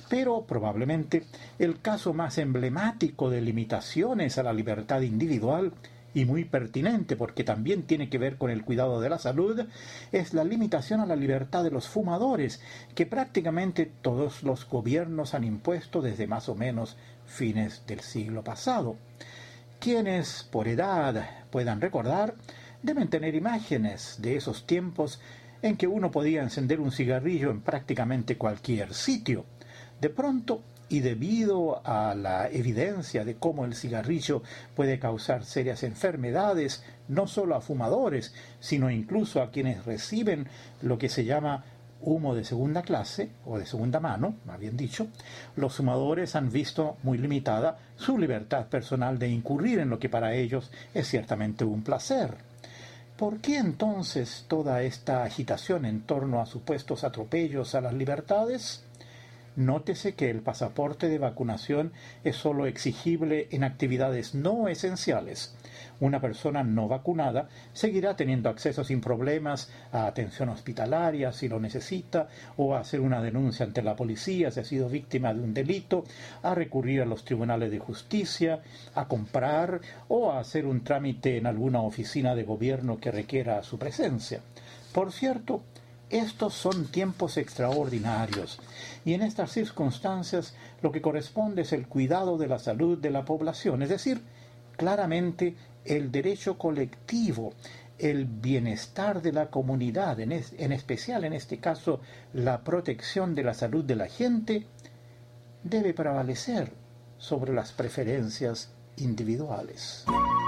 Pero probablemente el caso más emblemático de limitaciones a la libertad individual, y muy pertinente porque también tiene que ver con el cuidado de la salud, es la limitación a la libertad de los fumadores, que prácticamente todos los gobiernos han impuesto desde más o menos fines del siglo pasado. Quienes por edad puedan recordar deben tener imágenes de esos tiempos en que uno podía encender un cigarrillo en prácticamente cualquier sitio. De pronto, y debido a la evidencia de cómo el cigarrillo puede causar serias enfermedades, no solo a fumadores, sino incluso a quienes reciben lo que se llama humo de segunda clase, o de segunda mano, más bien dicho, los fumadores han visto muy limitada su libertad personal de incurrir en lo que para ellos es ciertamente un placer. ¿Por qué entonces toda esta agitación en torno a supuestos atropellos a las libertades? Nótese que el pasaporte de vacunación es solo exigible en actividades no esenciales. Una persona no vacunada seguirá teniendo acceso sin problemas a atención hospitalaria si lo necesita, o a hacer una denuncia ante la policía si ha sido víctima de un delito, a recurrir a los tribunales de justicia, a comprar o a hacer un trámite en alguna oficina de gobierno que requiera su presencia. Por cierto, estos son tiempos extraordinarios, y en estas circunstancias lo que corresponde es el cuidado de la salud de la población, es decir, claramente el derecho colectivo, el bienestar de la comunidad, en especial en este caso la protección de la salud de la gente, debe prevalecer sobre las preferencias individuales.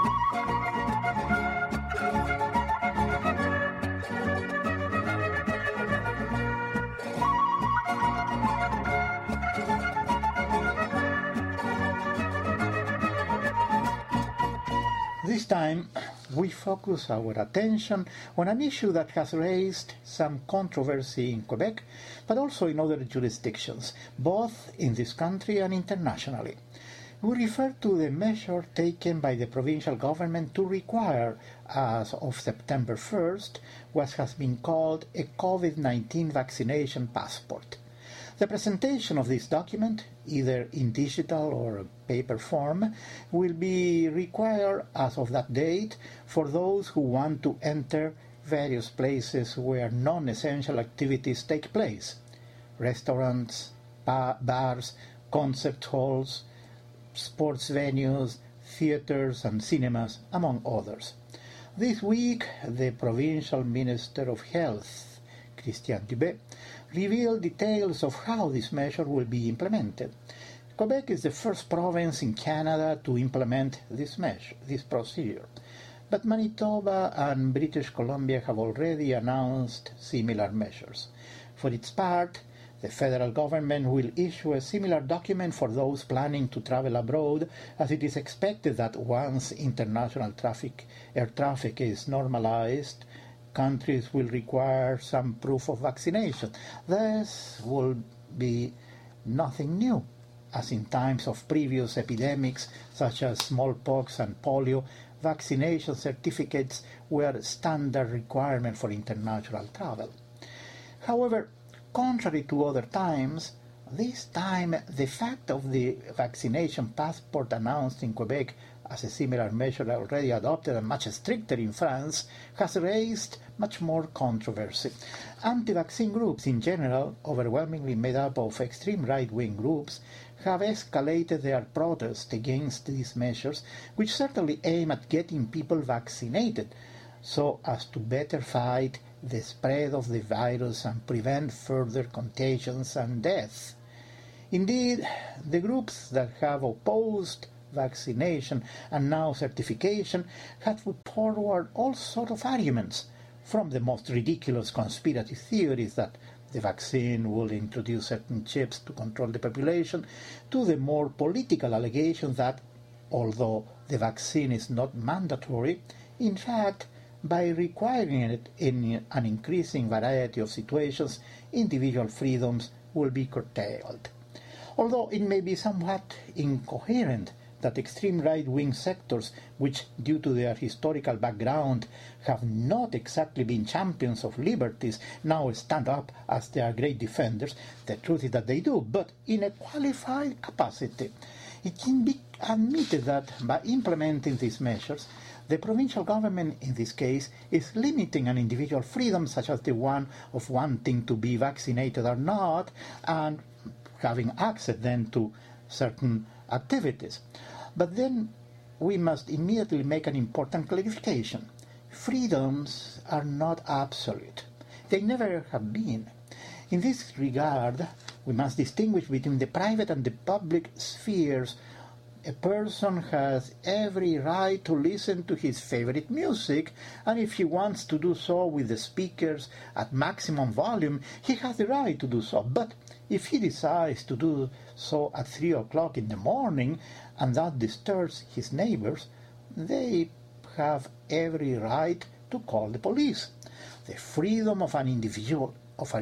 This time, we focus our attention on an issue that has raised some controversy in Quebec, but also in other jurisdictions, both in this country and internationally. We refer to the measure taken by the provincial government to require, as of September 1st, what has been called a COVID-19 vaccination passport. The presentation of this document, either in digital or paper form, will be required as of that date for those who want to enter various places where non-essential activities take place: restaurants, bars, concert halls, sports venues, theaters and cinemas, among others. This week, the Provincial Minister of Health, Christian Dubé, revealed details of how this measure will be implemented. Quebec is the first province in Canada to implement this procedure, but Manitoba and British Columbia have already announced similar measures. For its part, the federal government will issue a similar document for those planning to travel abroad, as it is expected that once international air traffic is normalized, countries will require some proof of vaccination. This will be nothing new, as in times of previous epidemics such as smallpox and polio, vaccination certificates were a standard requirement for international travel. However, contrary to other times, this time the fact of the vaccination passport announced in Quebec as a similar measure already adopted and much stricter in France has raised much more controversy. Anti-vaccine groups in general, overwhelmingly made up of extreme right-wing groups, have escalated their protest against these measures, which certainly aim at getting people vaccinated so as to better fight the spread of the virus and prevent further contagions and death. Indeed, the groups that have opposed vaccination and now certification have put forward all sorts of arguments, from the most ridiculous conspiracy theories that the vaccine will introduce certain chips to control the population, to the more political allegations that, although the vaccine is not mandatory, in fact, by requiring it in an increasing variety of situations, individual freedoms will be curtailed. Although it may be somewhat incoherent that extreme right-wing sectors, which due to their historical background have not exactly been champions of liberties, now stand up as their great defenders. The truth is that they do, but in a qualified capacity. It can be admitted that by implementing these measures, the provincial government in this case is limiting an individual freedom such as the one of wanting to be vaccinated or not, and having access then to certain activities. But then we must immediately make an important clarification. Freedoms are not absolute. They never have been. In this regard, we must distinguish between the private and the public spheres. A person has every right to listen to his favorite music, and if he wants to do so with the speakers at maximum volume, he has the right to do so. But if he decides to do so at 3 o'clock in the morning, and that disturbs his neighbors, they have every right to call the police. The freedom of an individual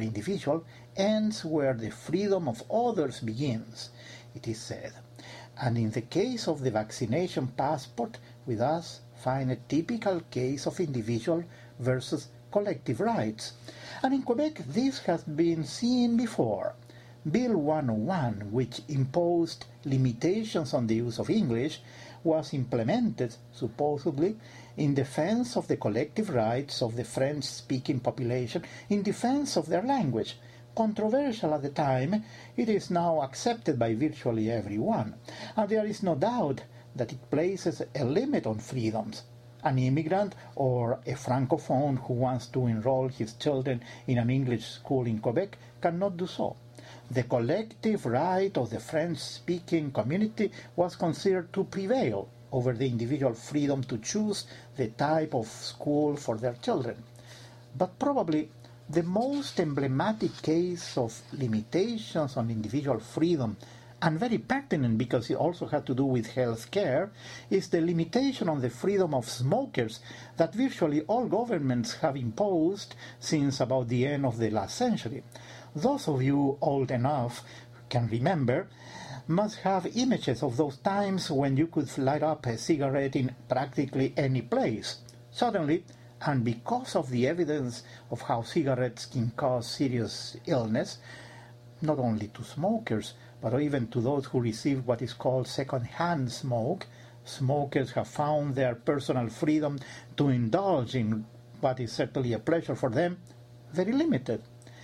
ends where the freedom of others begins, it is said. And in the case of the vaccination passport, we thus find a typical case of individual versus collective rights. And in Quebec, this has been seen before. Bill 101, which imposed limitations on the use of English, was implemented, supposedly, in defense of the collective rights of the French-speaking population, in defense of their language. Controversial at the time, it is now accepted by virtually everyone, and there is no doubt that it places a limit on freedoms. An immigrant or a francophone who wants to enroll his children in an English school in Quebec cannot do so. The collective right of the French-speaking community was considered to prevail over the individual freedom to choose the type of school for their children. But probably the most emblematic case of limitations on individual freedom, and very pertinent because it also had to do with health care, is the limitation on the freedom of smokers that virtually all governments have imposed since about the end of the last century. Those of you old enough can remember must have images of those times when you could light up a cigarette in practically any place. Suddenly, and because of the evidence of how cigarettes can cause serious illness, not only to smokers, but even to those who receive what is called second-hand smoke, smokers have found their personal freedom to indulge in what is certainly a pleasure for them very limited.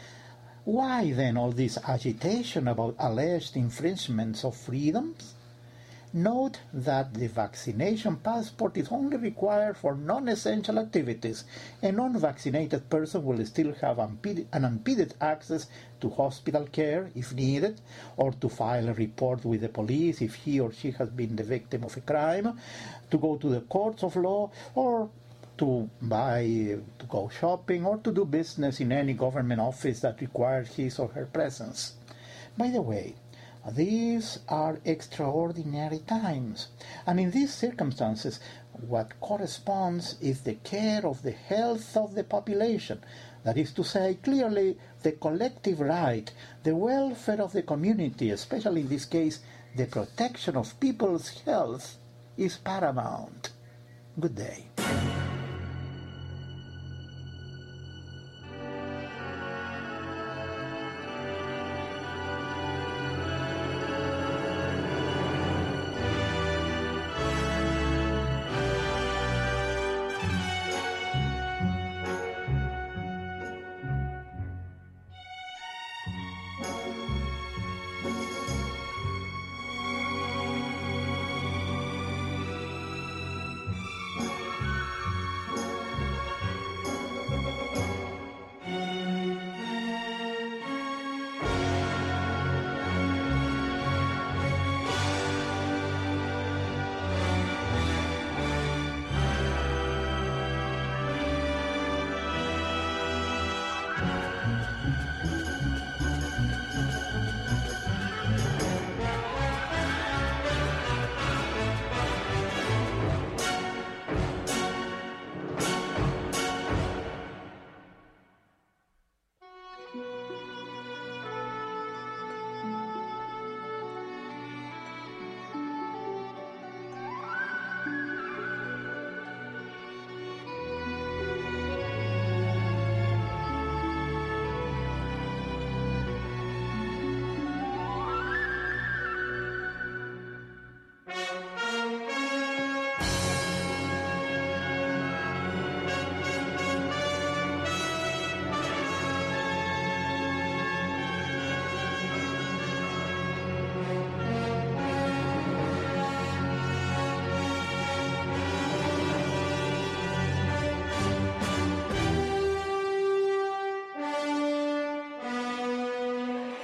Why then all this agitation about alleged infringements of freedoms? Note that the vaccination passport is only required for non-essential activities. A non-vaccinated person will still have unimpeded access to hospital care if needed, or to file a report with the police if he or she has been the victim of a crime, to go to the courts of law, or to go shopping, or to do business in any government office that requires his or her presence. By the way, these are extraordinary times, and in these circumstances, what corresponds is the care of the health of the population, that is to say, clearly, the collective right, the welfare of the community, especially in this case, the protection of people's health, is paramount. Good day.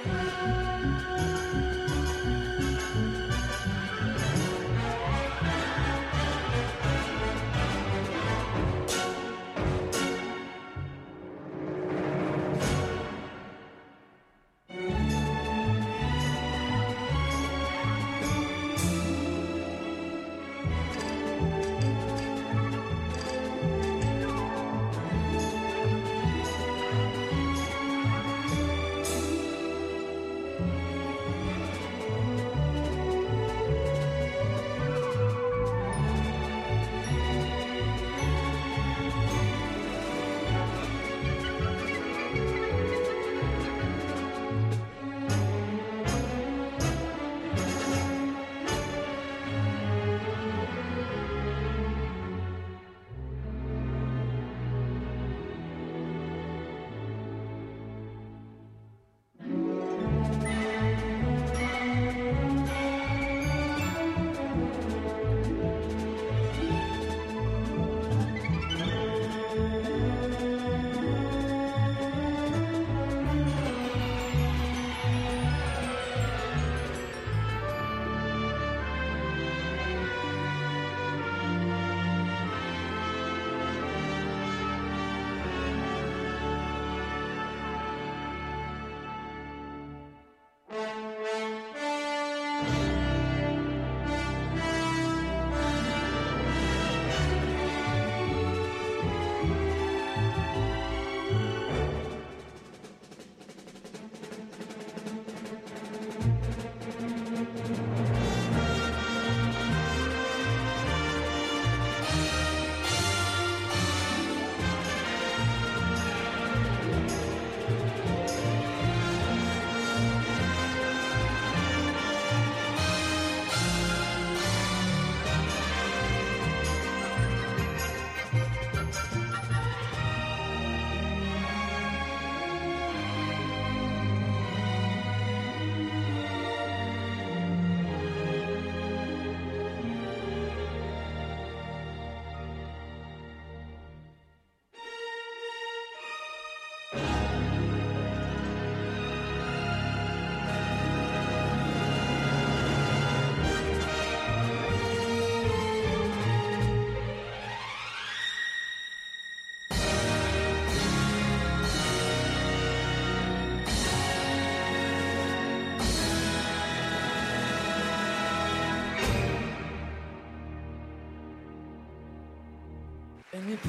En mi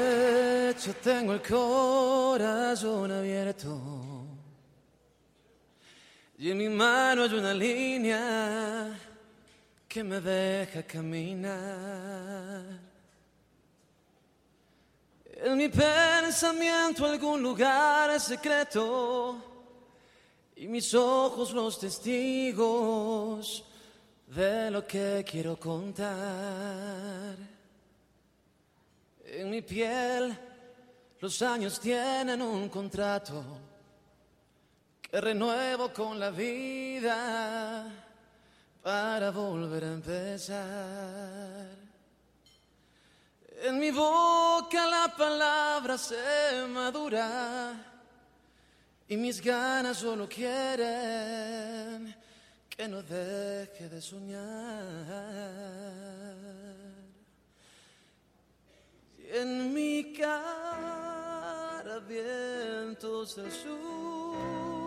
pecho tengo el corazón abierto y en mi mano hay una línea que me deja caminar. En mi pensamiento algún lugar secreto y mis ojos los testigos de lo que quiero contar. En mi piel los años tienen un contrato que renuevo con la vida para volver a empezar. En mi boca la palabra se madura y mis ganas solo quieren que no deje de soñar. Y en mi cara vientos del sur,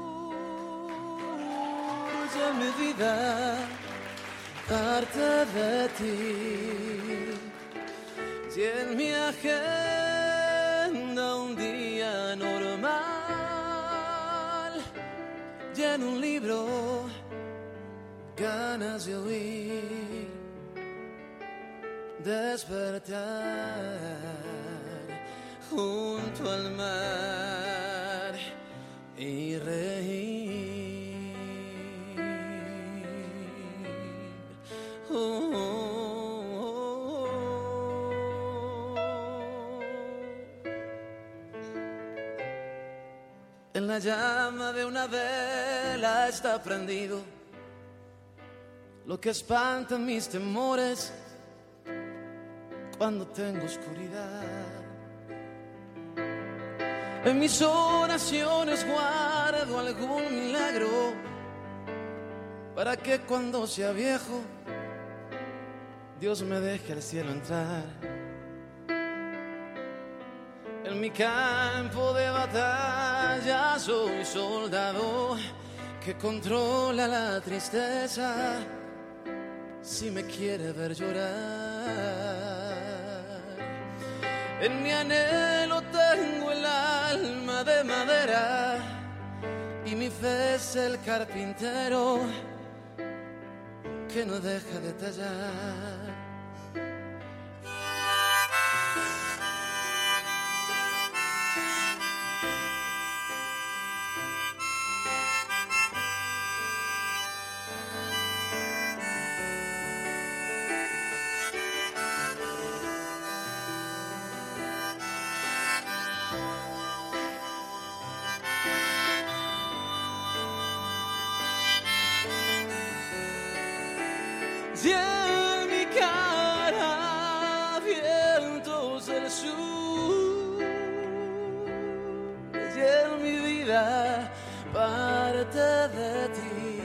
ya mi vida parte de ti. Y en mi agenda un día normal, y en un libro ganas de oír, despertar junto al mar y reír. En la llama de una vela está prendido lo que espanta mis temores cuando tengo oscuridad. En mis oraciones guardo algún milagro para que cuando sea viejo Dios me deje al cielo entrar. En mi campo de batalla soy soldado que controla la tristeza si me quiere ver llorar. En mi anhelo tengo el alma de madera y mi fe es el carpintero que no deja de tallar. Y en mi cara vientos del sur, y en mi vida parte de ti,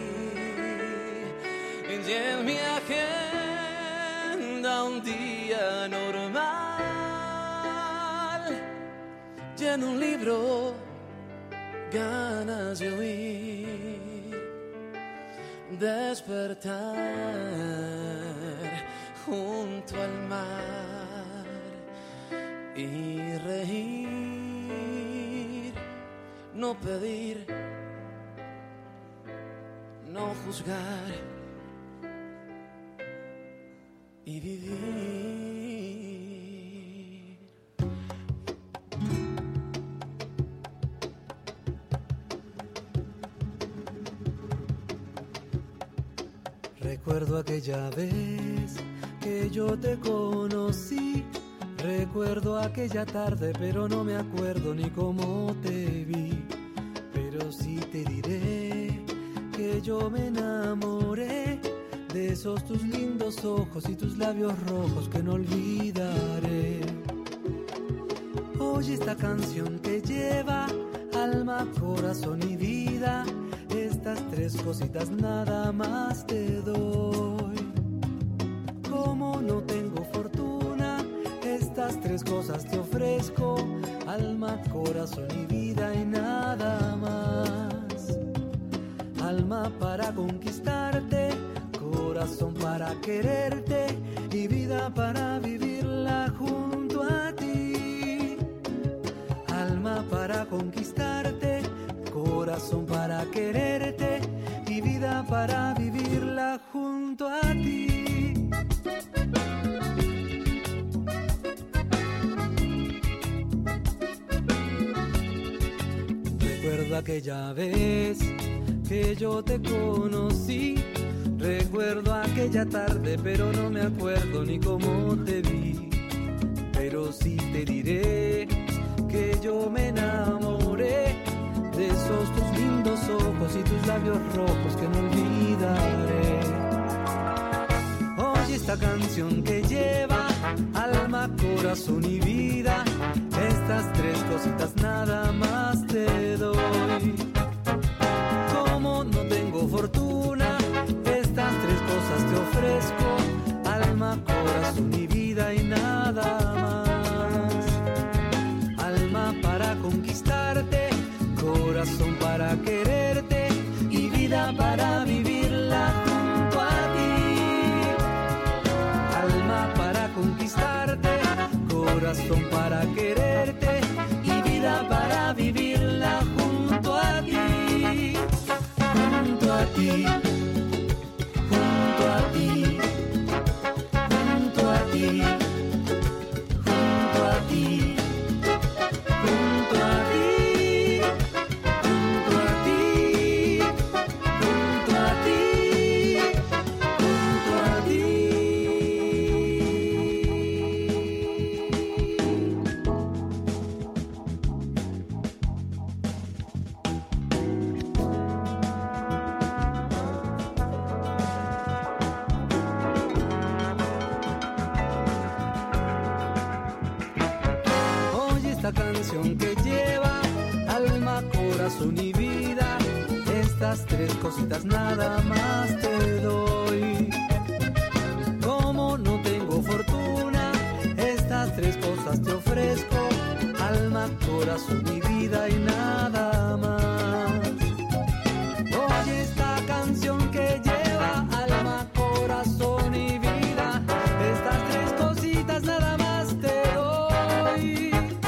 y en mi agenda un día normal, y en un libro ganas de oír. Despertar junto al mar y reír, no pedir, no juzgar y vivir. Recuerdo aquella vez que yo te conocí. Recuerdo aquella tarde, pero no me acuerdo ni cómo te vi. Pero sí te diré que yo me enamoré de esos tus lindos ojos y tus labios rojos que no olvidaré. Oye esta canción que lleva alma, corazón y vida. Estas tres cositas nada más te doy. Como no tengo fortuna, estas tres cosas te ofrezco: alma, corazón y vida y nada más. Alma para conquistarte, corazón para quererte y vida para vivirla junto a ti. Alma para conquistarte, corazón para quererte y vida para vivirla junto a ti. Recuerdo aquella vez que yo te conocí. Recuerdo aquella tarde, pero no me acuerdo ni cómo te vi. Pero sí te diré que yo me enamoré de esos tus lindos ojos y tus labios rojos que no olvidaré. Oye esta canción que lleva alma, corazón y vida. Estas tres cositas nada más te doy. Como no tengo fortuna, estas tres cosas te ofrezco: alma, corazón y vida y nada más. Alma para conquistarte, corazón para quererte y vida para vivirla junto a ti. Alma para conquistarte, corazón para quererte y vida para vivirla junto a ti. Junto a ti, junto a ti, junto a ti, junto a ti, junto a ti. corazón y vida, estas tres cositas nada más te doy. Como no tengo fortuna, estas tres cosas te ofrezco, alma, corazón y vida y nada más. Oye esta canción que lleva alma, corazón y vida, estas tres cositas nada más te doy.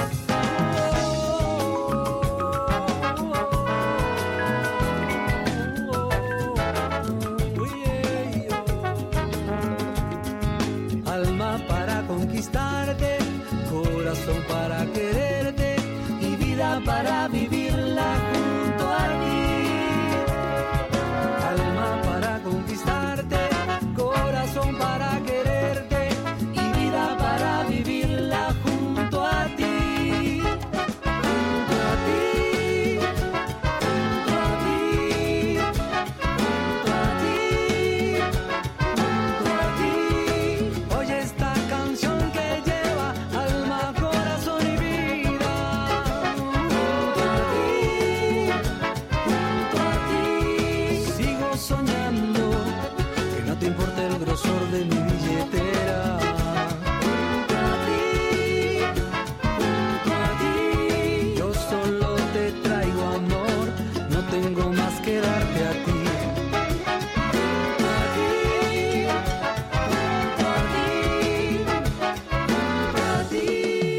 Alma para conquistarte, corazón para quererte y vida para vivirla junto a ti. Alma para conquistarte, corazón para quererte y vida para vivirla junto a ti. Junto a ti, junto a ti, junto a ti, junto a ti. Oye esta canción que lleva alma, corazón y vida. Junto a ti, junto a ti. Sigo soñando que no te importa el grosor de mi billetera. Junto a ti, junto a ti. Yo solo te traigo amor, no tengo más que darte a ti. Junto a ti, junto a ti, junto a ti.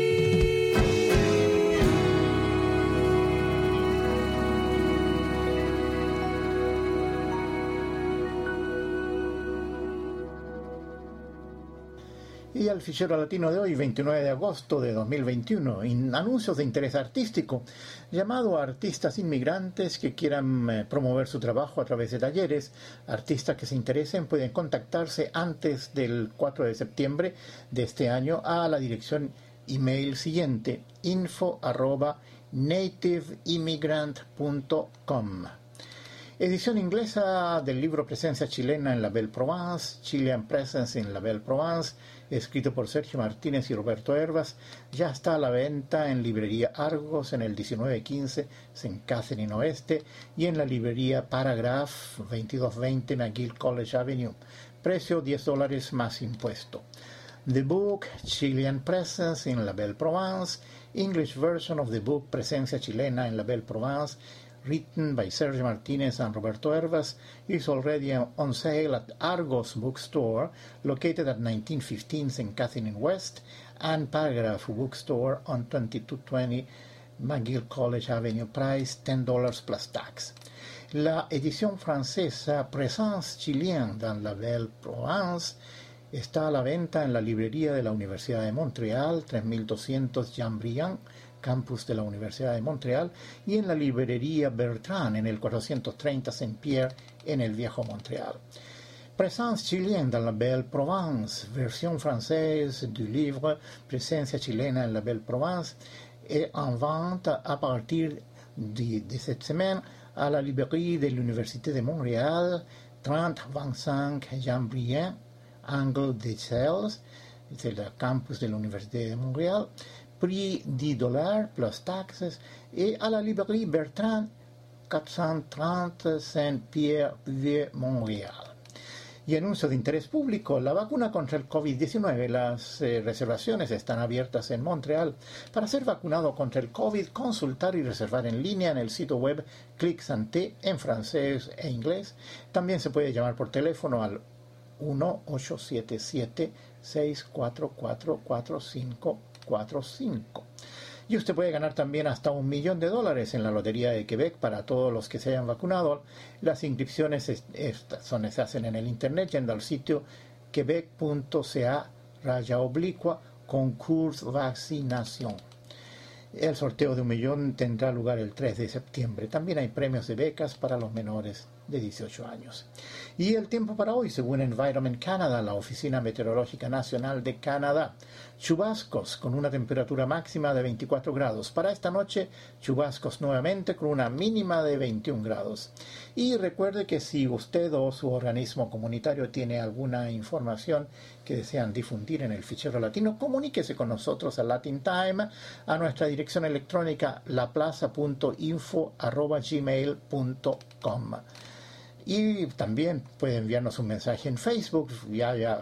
Y al fichero latino de hoy, 29 de agosto de 2021, anuncios de interés artístico, llamado a artistas inmigrantes que quieran promover su trabajo a través de talleres. Artistas que se interesen pueden contactarse antes del 4 de septiembre de este año a la dirección email siguiente: info@nativeimmigrant.com. Edición inglesa del libro Presencia chilena en la Belle Provence, Chilean Presence in la Belle Provence, escrito por Sergio Martínez y Roberto Hervas, ya está a la venta en librería Argos en el 1915 en Catherine Oeste y en la librería Paragraph 2220 McGill College Avenue. Precio $10 más impuesto. The book Chilean Presence in la Belle Provence, English version of the book Presencia chilena en la Belle Provence, written by Sergio Martinez and Roberto Hervas, is already on sale at Argos Bookstore, located at 1915 St. Catherine West, and Paragraph Bookstore on 2220 McGill College Avenue, price $10 plus tax. La edición francesa Présence chilienne dans la Belle Provence está a la venta en la librería de la Universidad de Montreal, 3200 Jean-Briand, campus de la Universidad de Montreal, y en la librería Bertrand en el 430 Saint-Pierre en el Viejo Montreal. Présence chilienne dans la Belle Provence, version française du livre Presencia chilena en la Belle Provence, est en vente à partir de cette semaine à la librairie de l'Université de Montréal, 3025 Jean-Briand, angle des Celles, c'est le campus de l'Université de Montréal, prix $10 plus taxes, et à la librairie Bertrand, 430 Saint-Pierre, Vieux Montréal. Y anuncio de interés público: la vacuna contra el COVID-19. Las reservaciones están abiertas en Montreal. Para ser vacunado contra el COVID, consultar y reservar en línea en el sitio web Clic Santé en francés e inglés. También se puede llamar por teléfono al 1-877-644-4545. Y usted puede ganar también hasta $1 millón en la Lotería de Quebec para todos los que se hayan vacunado. Las inscripciones se hacen en el internet yendo al sitio quebec.ca/concours vaccination. El sorteo de $1 millón tendrá lugar el 3 de septiembre. También hay premios de becas para los menores de 18 años. Y el tiempo para hoy, según Environment Canada, la Oficina Meteorológica Nacional de Canadá. Chubascos con una temperatura máxima de 24 grados. Para esta noche, chubascos nuevamente con una mínima de 21 grados. Y recuerde que si usted o su organismo comunitario tiene alguna información que desean difundir en el fichero latino, comuníquese con nosotros a Latin Time, a nuestra dirección electrónica laplaza.info@gmail.com. Y también puede enviarnos un mensaje en Facebook, vía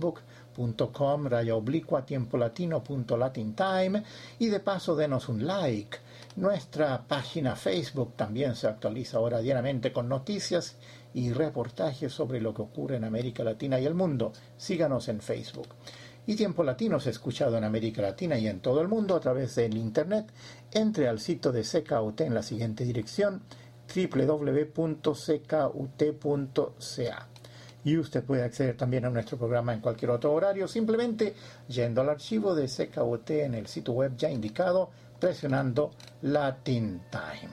facebook.com/tiempolatino.latintime, y de paso denos un like. Nuestra página Facebook también se actualiza ahora diariamente con noticias y reportajes sobre lo que ocurre en América Latina y el mundo. Síganos en Facebook. Y Tiempo Latino se ha escuchado en América Latina y en todo el mundo a través del Internet. Entre al sitio de CKUT en la siguiente dirección: www.ckut.ca. Y usted puede acceder también a nuestro programa en cualquier otro horario, simplemente yendo al archivo de CKUT en el sitio web ya indicado, presionando Latin Time.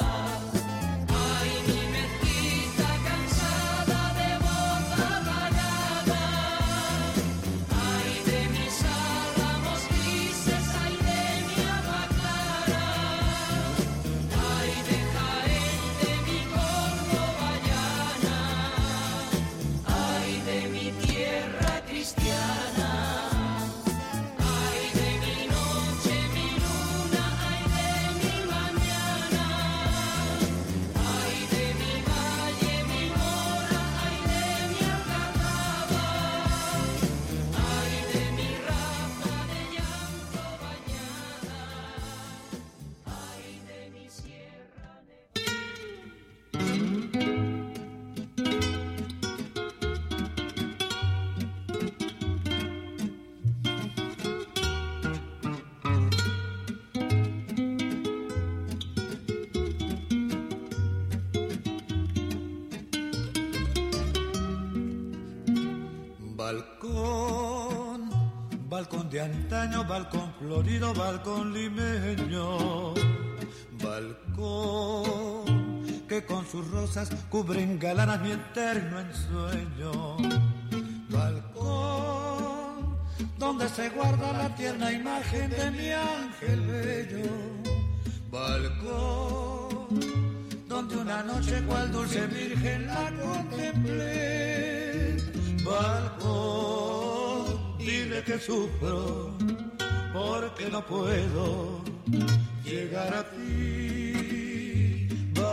Cansada de voz apagada. balcón de antaño, balcón florido, balcón limeño, balcón que con sus rosas cubren galanas mi eterno ensueño, balcón donde se guarda la tierna imagen de mi ángel bello, balcón donde una noche cual dulce virgen la contemplé, balcón, dile que sufro porque no puedo llegar a ti,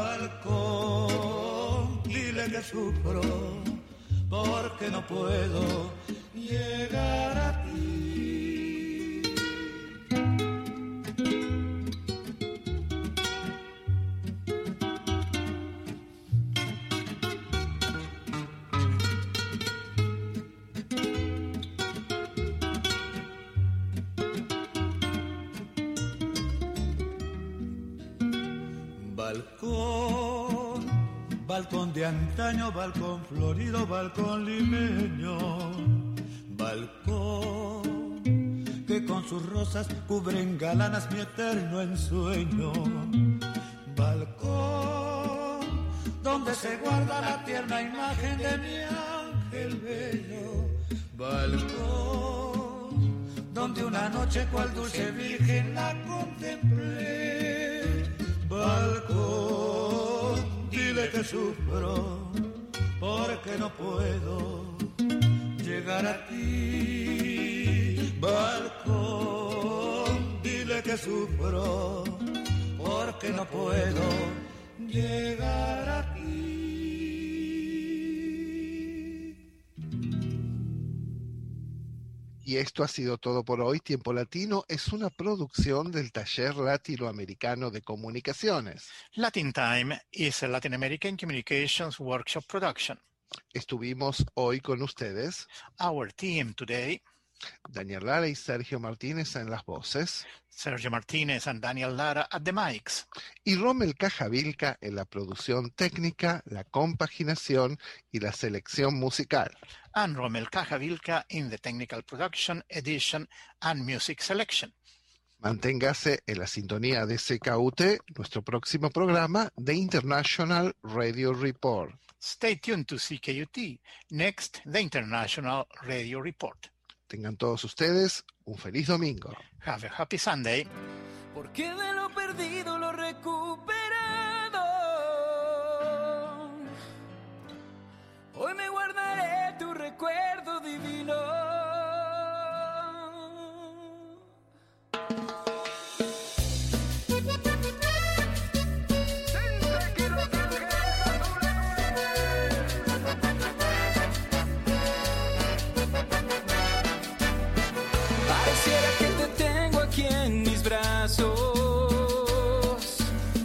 balcón, dile que sufro porque no puedo llegar a ti. Balcón, balcón de antaño, balcón florido, balcón limeño, balcón que con sus rosas cubren galanas mi eterno ensueño, balcón donde se guarda la tierna imagen de mi ángel bello, balcón donde una noche cual dulce virgen la contemplé, balcón, dile que sufro porque no puedo llegar a ti, balcón, dile que sufro porque no puedo llegar a ti. Y esto ha sido todo por hoy. Tiempo Latino es una producción del Taller Latinoamericano de Comunicaciones. Latin Time is a Latin American Communications Workshop production. Estuvimos hoy con ustedes Our team today, Daniel Lara y Sergio Martínez en las voces, Sergio Martinez and Daniel Lara at the mics, y Rommel Cajavilca en la producción técnica, la compaginación y la selección musical. and Rommel Cajavilca in the technical production, edition, and music selection. Manténgase en la sintonía de CKUT, nuestro próximo programa de International Radio Report. Stay tuned to CKUT. Next, the International Radio Report. Tengan todos ustedes un feliz domingo. Have a happy Sunday. Porque de lo perdido lo recuperado. Hoy me guardaré tu recuerdo divino. Pareciera que te tengo aquí en mis brazos,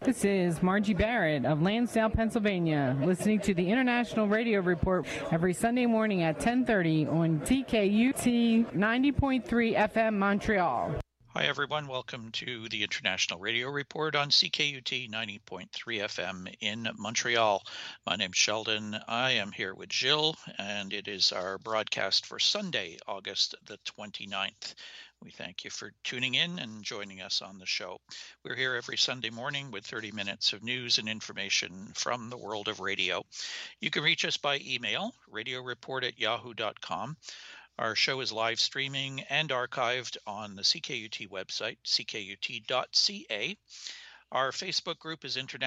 This is Margie Barrett of Lansdale, Pennsylvania, listening to the International Radio Report every Sunday morning at 10:30 on CKUT 90.3 FM Montreal. Hi, everyone. Welcome to the International Radio Report on CKUT 90.3 FM in Montreal. My name's Sheldon. I am here with Jill, and it is our broadcast for Sunday, August the 29th. We thank you for tuning in and joining us on the show. We're here every Sunday morning with 30 minutes of news and information from the world of radio. You can reach us by email, radioreport@yahoo.com. Our show is live streaming and archived on the CKUT website, ckut.ca. Our Facebook group is International